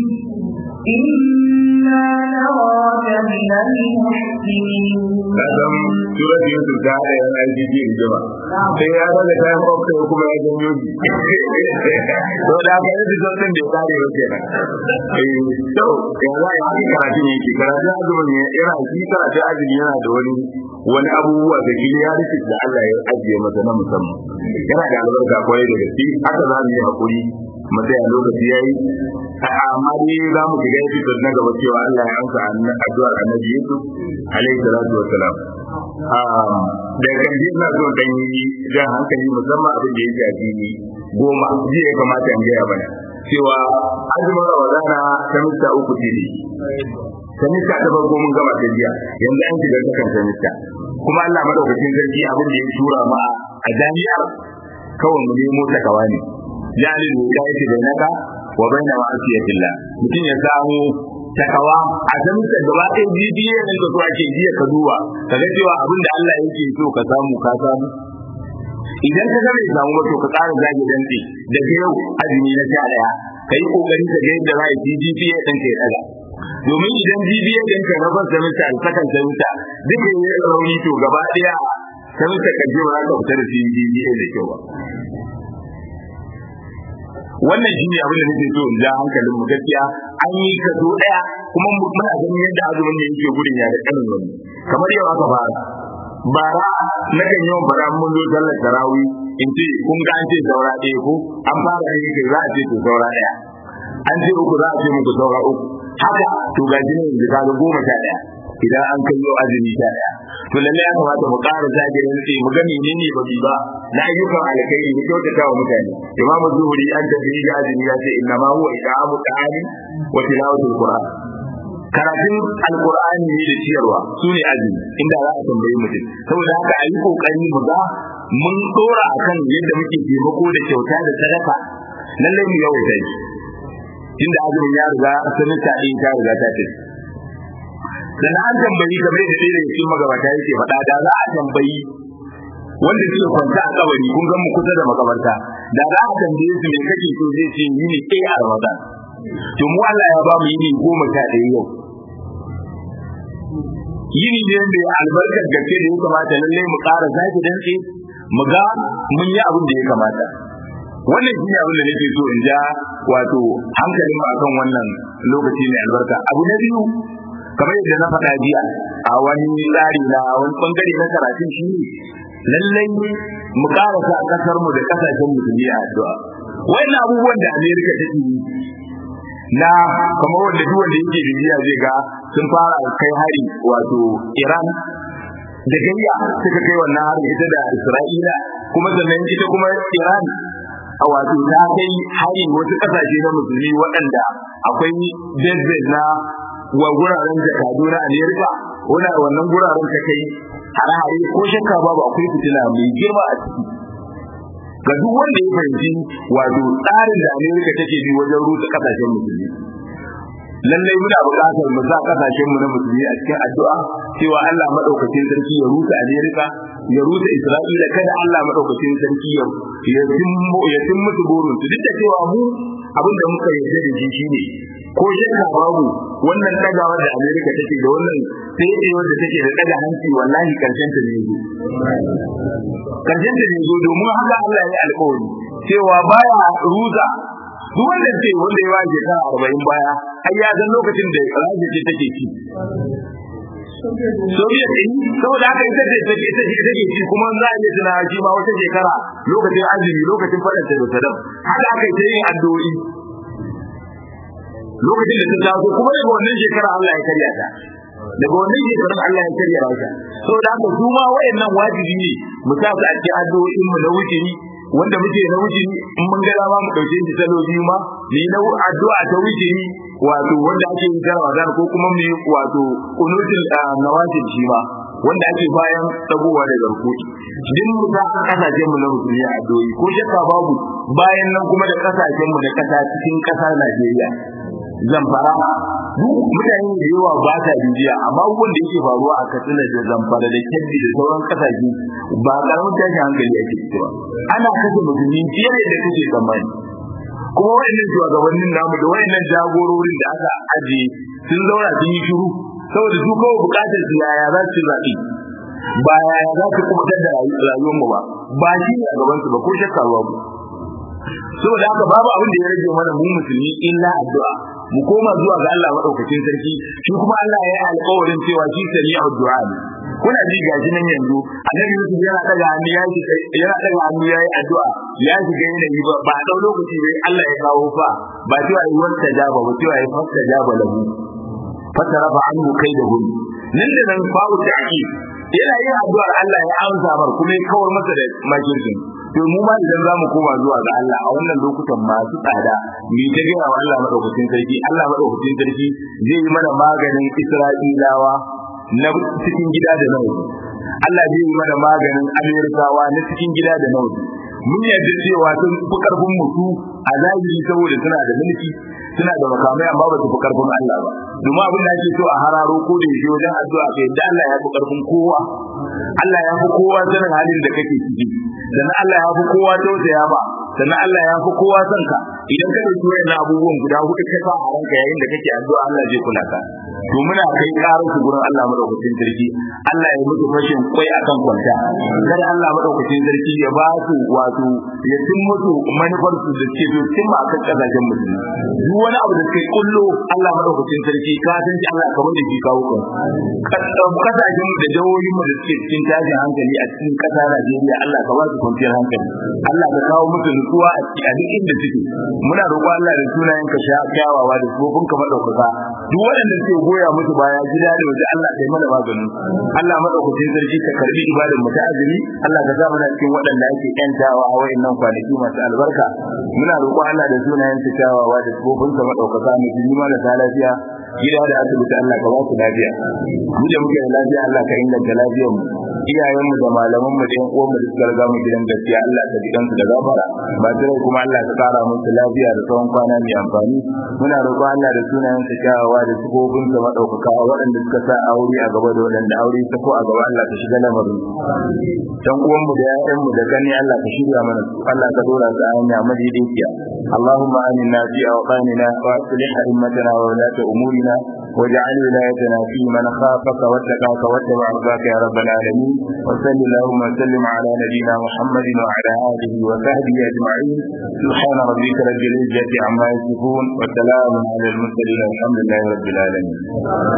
إنا نراك من المحسنين. Kasan surat Yusuf ta haɗa yan IGG in jima. Sai ya daga ta yi kwakta ya kuma ya zama yogi. To da aka yi jikin ɗin da ya kare yau kenan. So, ya za a yi haka karatun yake. Karatun azumin yana shi karatun azumi yana da wani abubuwa da ya rufe da Allah ya ajiye masa na musamman. Yana da albarka kwarai da gaske. Haka za mu yi haƙuri. Matsaya lokaci ya yi. Amma dai za mu shiga episode na gaba cewa Allah ya amsa addu'ar Annabi Yusuf alaihi salatu wa salam. Da kan ji ina so dan yi jan hankali musamman abin da ya shafi goma ji ya kamata in gaya mana cewa azumin Ramadana ta uku ce ne. Sanista ta farko mun gama ta jiya yanzu an shiga ta kan sanista kuma Allah madaukakin sarki abin da ya tura ma a jami'ar kawai mu nemo ta kawani jalil da yake da naka wa baina ma'asiyatillah mutum ya samu takawa a sanista gaba ɗaya bidiyo ne da so ake jiya ka duba kaga cewa abin da Allah yake so ka samu idan ka ga bai samu ba to ka tsara zage dantse daga yau azumi na 11 kai kokari ka ga yadda za a yi GPA ɗin ka ya daga domin idan GPA ɗin ka na farko semester alfakan semester duka yi rauni to gaba ɗaya semester ka je ba za ka fita da GPA da kyau ba wannan shi ne abin da nake so in ja hankalin mu gaskiya an yi kaso ɗaya kuma muna ganin yadda azumin ne yake gudun ya da kanin wani kamar yau aka fara bara na kan yawan fara mun zo sallar tarawih in ce kun ga an ce saura ɗaya ko an fara ne kai za a ce to saura ɗaya an ce uku za a ce muku saura uku haka to ga jini yanzu ka ga 11 idan an kai yau azumi 11 to lalle ya kamata mu ƙara zage da nake mu ga menene ba bi ba na ayyukan alkhairi mu kyautata wa mutane imamu zuhuri an tafi da azumi ya ce inna ma huwa iqamu ta'ani wa tilawatul qur'an karatun alqur'ani ne da ciyarwa sune azumi inda za a tambayi mutum saboda haka ayi kokari mu ga mun dora akan yadda muke taimako da kyauta da sadaka lalle mu yawaita shi inda azumin ya riga sanata din ta riga ta tafi dan an tambayi kamar da dai cikin magabata yake faɗa da za a tambayi wanda suke kwanta a kabari kun ga mu kusa da makabarta da za a tambaye su me kake so zai ce ni ne a Ramadan to mu Allah ya ba mu yini 11 yau yini ne da albarkar gaske da ya kamata lalle mu ƙara zaki dantse mu ga mun yi abin da ya kamata wannan shi ne abin da nake so in ja wato hankalin mu akan wannan lokaci ne albarka abu na biyu kamar yadda na faɗa jiya a wani tsari na wani bangare na karatun shi ne lallai mu karasa kasar mu da kasashen musulmi a addu'a wannan abubuwan da America take yi na kamar wanda duk wanda yake bibiya zai ga sun fara kai hari wato Iran da gayya suka kai wannan hari ita da Isra'ila kuma sannan ita kuma Iran a wato ta kai hari wasu kasashe na musulmi waɗanda akwai desert na wa guraren jakadu na Amerika wannan guraren ta kai hare ko shakka babu akwai fitina mai girma a ciki ga duk wanda ya fahimci wato tsarin da Amerika take bi wajen rusa kasashen musulmi lallai muna buƙatar mu sa kasashen mu na musulmi a cikin addu'a cewa Allah madaukakin sarki ya rusa Amerika ya rusa Isra'ila kada Allah madaukakin sarki ya tin musu burin su duk da cewa mu abin da muka yarda da shi shine ko shakka babu wannan dagawa da Amerika take da wannan sai wanda take da daga hanci wallahi karshen ta ne domin haka Allah ya alƙawari cewa baya ruza duk wanda ce wanda ya waje ka 40 baya ai ya ga lokacin da Rasha ce take ci Soviet din saboda haka ita ce take ci kuma za a yi tunawa shi ma wata shekara lokacin azumi lokacin faɗa da sadam haka aka yi yin addu'o'i lokacin da ta taso kuma daga wannan shekara Allah ya karya ta daga wannan shekarun Allah ya karya ta saboda haka su ma wayannan wajibi ne mu sa su a cikin addu'o'in mu na wutiri wanda muke na wutiri in mun ga dama mu dauke shi salo biyu ma ni na addu'a ta wutiri wato wanda ake yin ta Ramadan ko kuma mu yi wato kunutul nawafil shi ma wanda ake bayan tsagowa da garkuci din mu ta kasashen mu na musulmi a addu'o'i ko shakka babu bayan nan kuma da kasashen mu na kasa cikin kasar Najeriya Zamfara mutane da yawa ba ta bibiya amma abubuwan da yake faruwa a Katsina da Zamfara da Kebbi da sauran kasashe ba karamin tashin hankali ake cewa ana kashe musulmi fiye da kake tsammani kuma wayannan shugabannin namu da wayannan jagororin da aka aje sun zauna sun yi shiru saboda su kawai bukatar su yaya za su zaɓi ba yaya za su kubutar da rayuwar mu ba shi ne a gaban su ba ko shakka ba saboda haka babu abin da ya rage mana mu musulmi illa addu'a mu koma zuwa ga Allah madaukakin sarki shi kuma Allah ya yi alƙawarin cewa shi sami'u du'a ne kuna ji gashi nan yanzu annabi Yusuf yana daga hannu yayi addu'a ya shiga yanayi ba a dau lokaci bai Allah ya kawo fa ba cewa yi wata jaba ba cewa yi fasta jaba lahu fatarafa anhu kaidahu nan da nan fa'u ta'qi yana yin addu'ar Allah ya amsa mar kuma ya kawar masa da makirkin to mu ma idan zamu koma zuwa ga Allah a wannan lokutan masu tsada mu ta gaya wa Allah madaukakin sarki Allah madaukakin sarki zai yi mana maganin Isra'ilawa na cikin gida da na waje Allah zai yi mana maganin Amerikawa na cikin gida da na waje mun yarda cewa sun fi karfin mutu a zahiri saboda suna da mulki suna da makamai amma ba su fi karfin Allah ba domin abin da ake so a hararo ko da yake wajen addu'a kai da Allah ya fi karfin kowa Allah ya fi kowa sanin halin da kake ciki sannan Allah ya fi kowa tausaya ba sannan Allah ya fi kowa son ka idan ka dauki wayannan abubuwan guda hudu ka sa a ranka yayin da kake addu'a Allah zai kula ka to muna kai karar su gurin Allah madaukakin sarki Allah ya mutu fashin kwai akan kwanta kada Allah madaukakin sarki ya ba su wato ya tun mutu manufar su da ke so cin ma kan kasashen musulmi duk wani abu da kai kullo Allah madaukakin sarki ka san shi Allah kamar da shi kawo kan kasashen mu da jawoyin mu da suke cikin tashin hankali a cikin kasa Najeriya Allah ka ba su kwanciyar hankali Allah ka kawo musu nutsuwa a duk inda suke muna roƙon Allah da sunayen ka kyawawa da sufofin ka madaukaka duk waɗanda suke goya musu baya gida da waje Allah kai mana maganin Allah madaukakin sarki ka karbi ibadar mu ta azumi Allah ka sa mana cikin waɗanda ake yantawa a wayannan kwanaki masu albarka muna roƙon Allah da sunayen ka kyawawa da sufofin ka madaukaka mu ji mana ta lafiya gida da asibiti Allah ka ba su lafiya mu da muke da lafiya Allah ka inganta lafiyar mu iyayen mu da malaman mu da yan uwan mu da suka riga mu gidan gaskiya Allah ka ji kansu da gafara ba tare kuma Allah ka kara musu lafiya da tsawon kwana mai amfani muna roƙon Allah da sunayen sa kyawawa da sifofin sa madaukaka waɗanda suka sa aure a gaba da waɗanda aure ta ko a gaba Allah ka shiga lamarin dan uwan mu da ƴaƴan mu da gani Allah ka shirya mana Allah ka dora su a hanya madaidaiciya Allahumma aminna fi awqanina wa aslih a'immatana wa ulata umurina واجعل ولايتنا في من خافك واتقاك واتبع رضاك يا رب العالمين وصل اللهم وسلم على نبينا محمد وعلى اله وصحبه اجمعين سبحان ربك رب العزه عما يصفون وسلام على المرسلين والحمد لله رب العالمين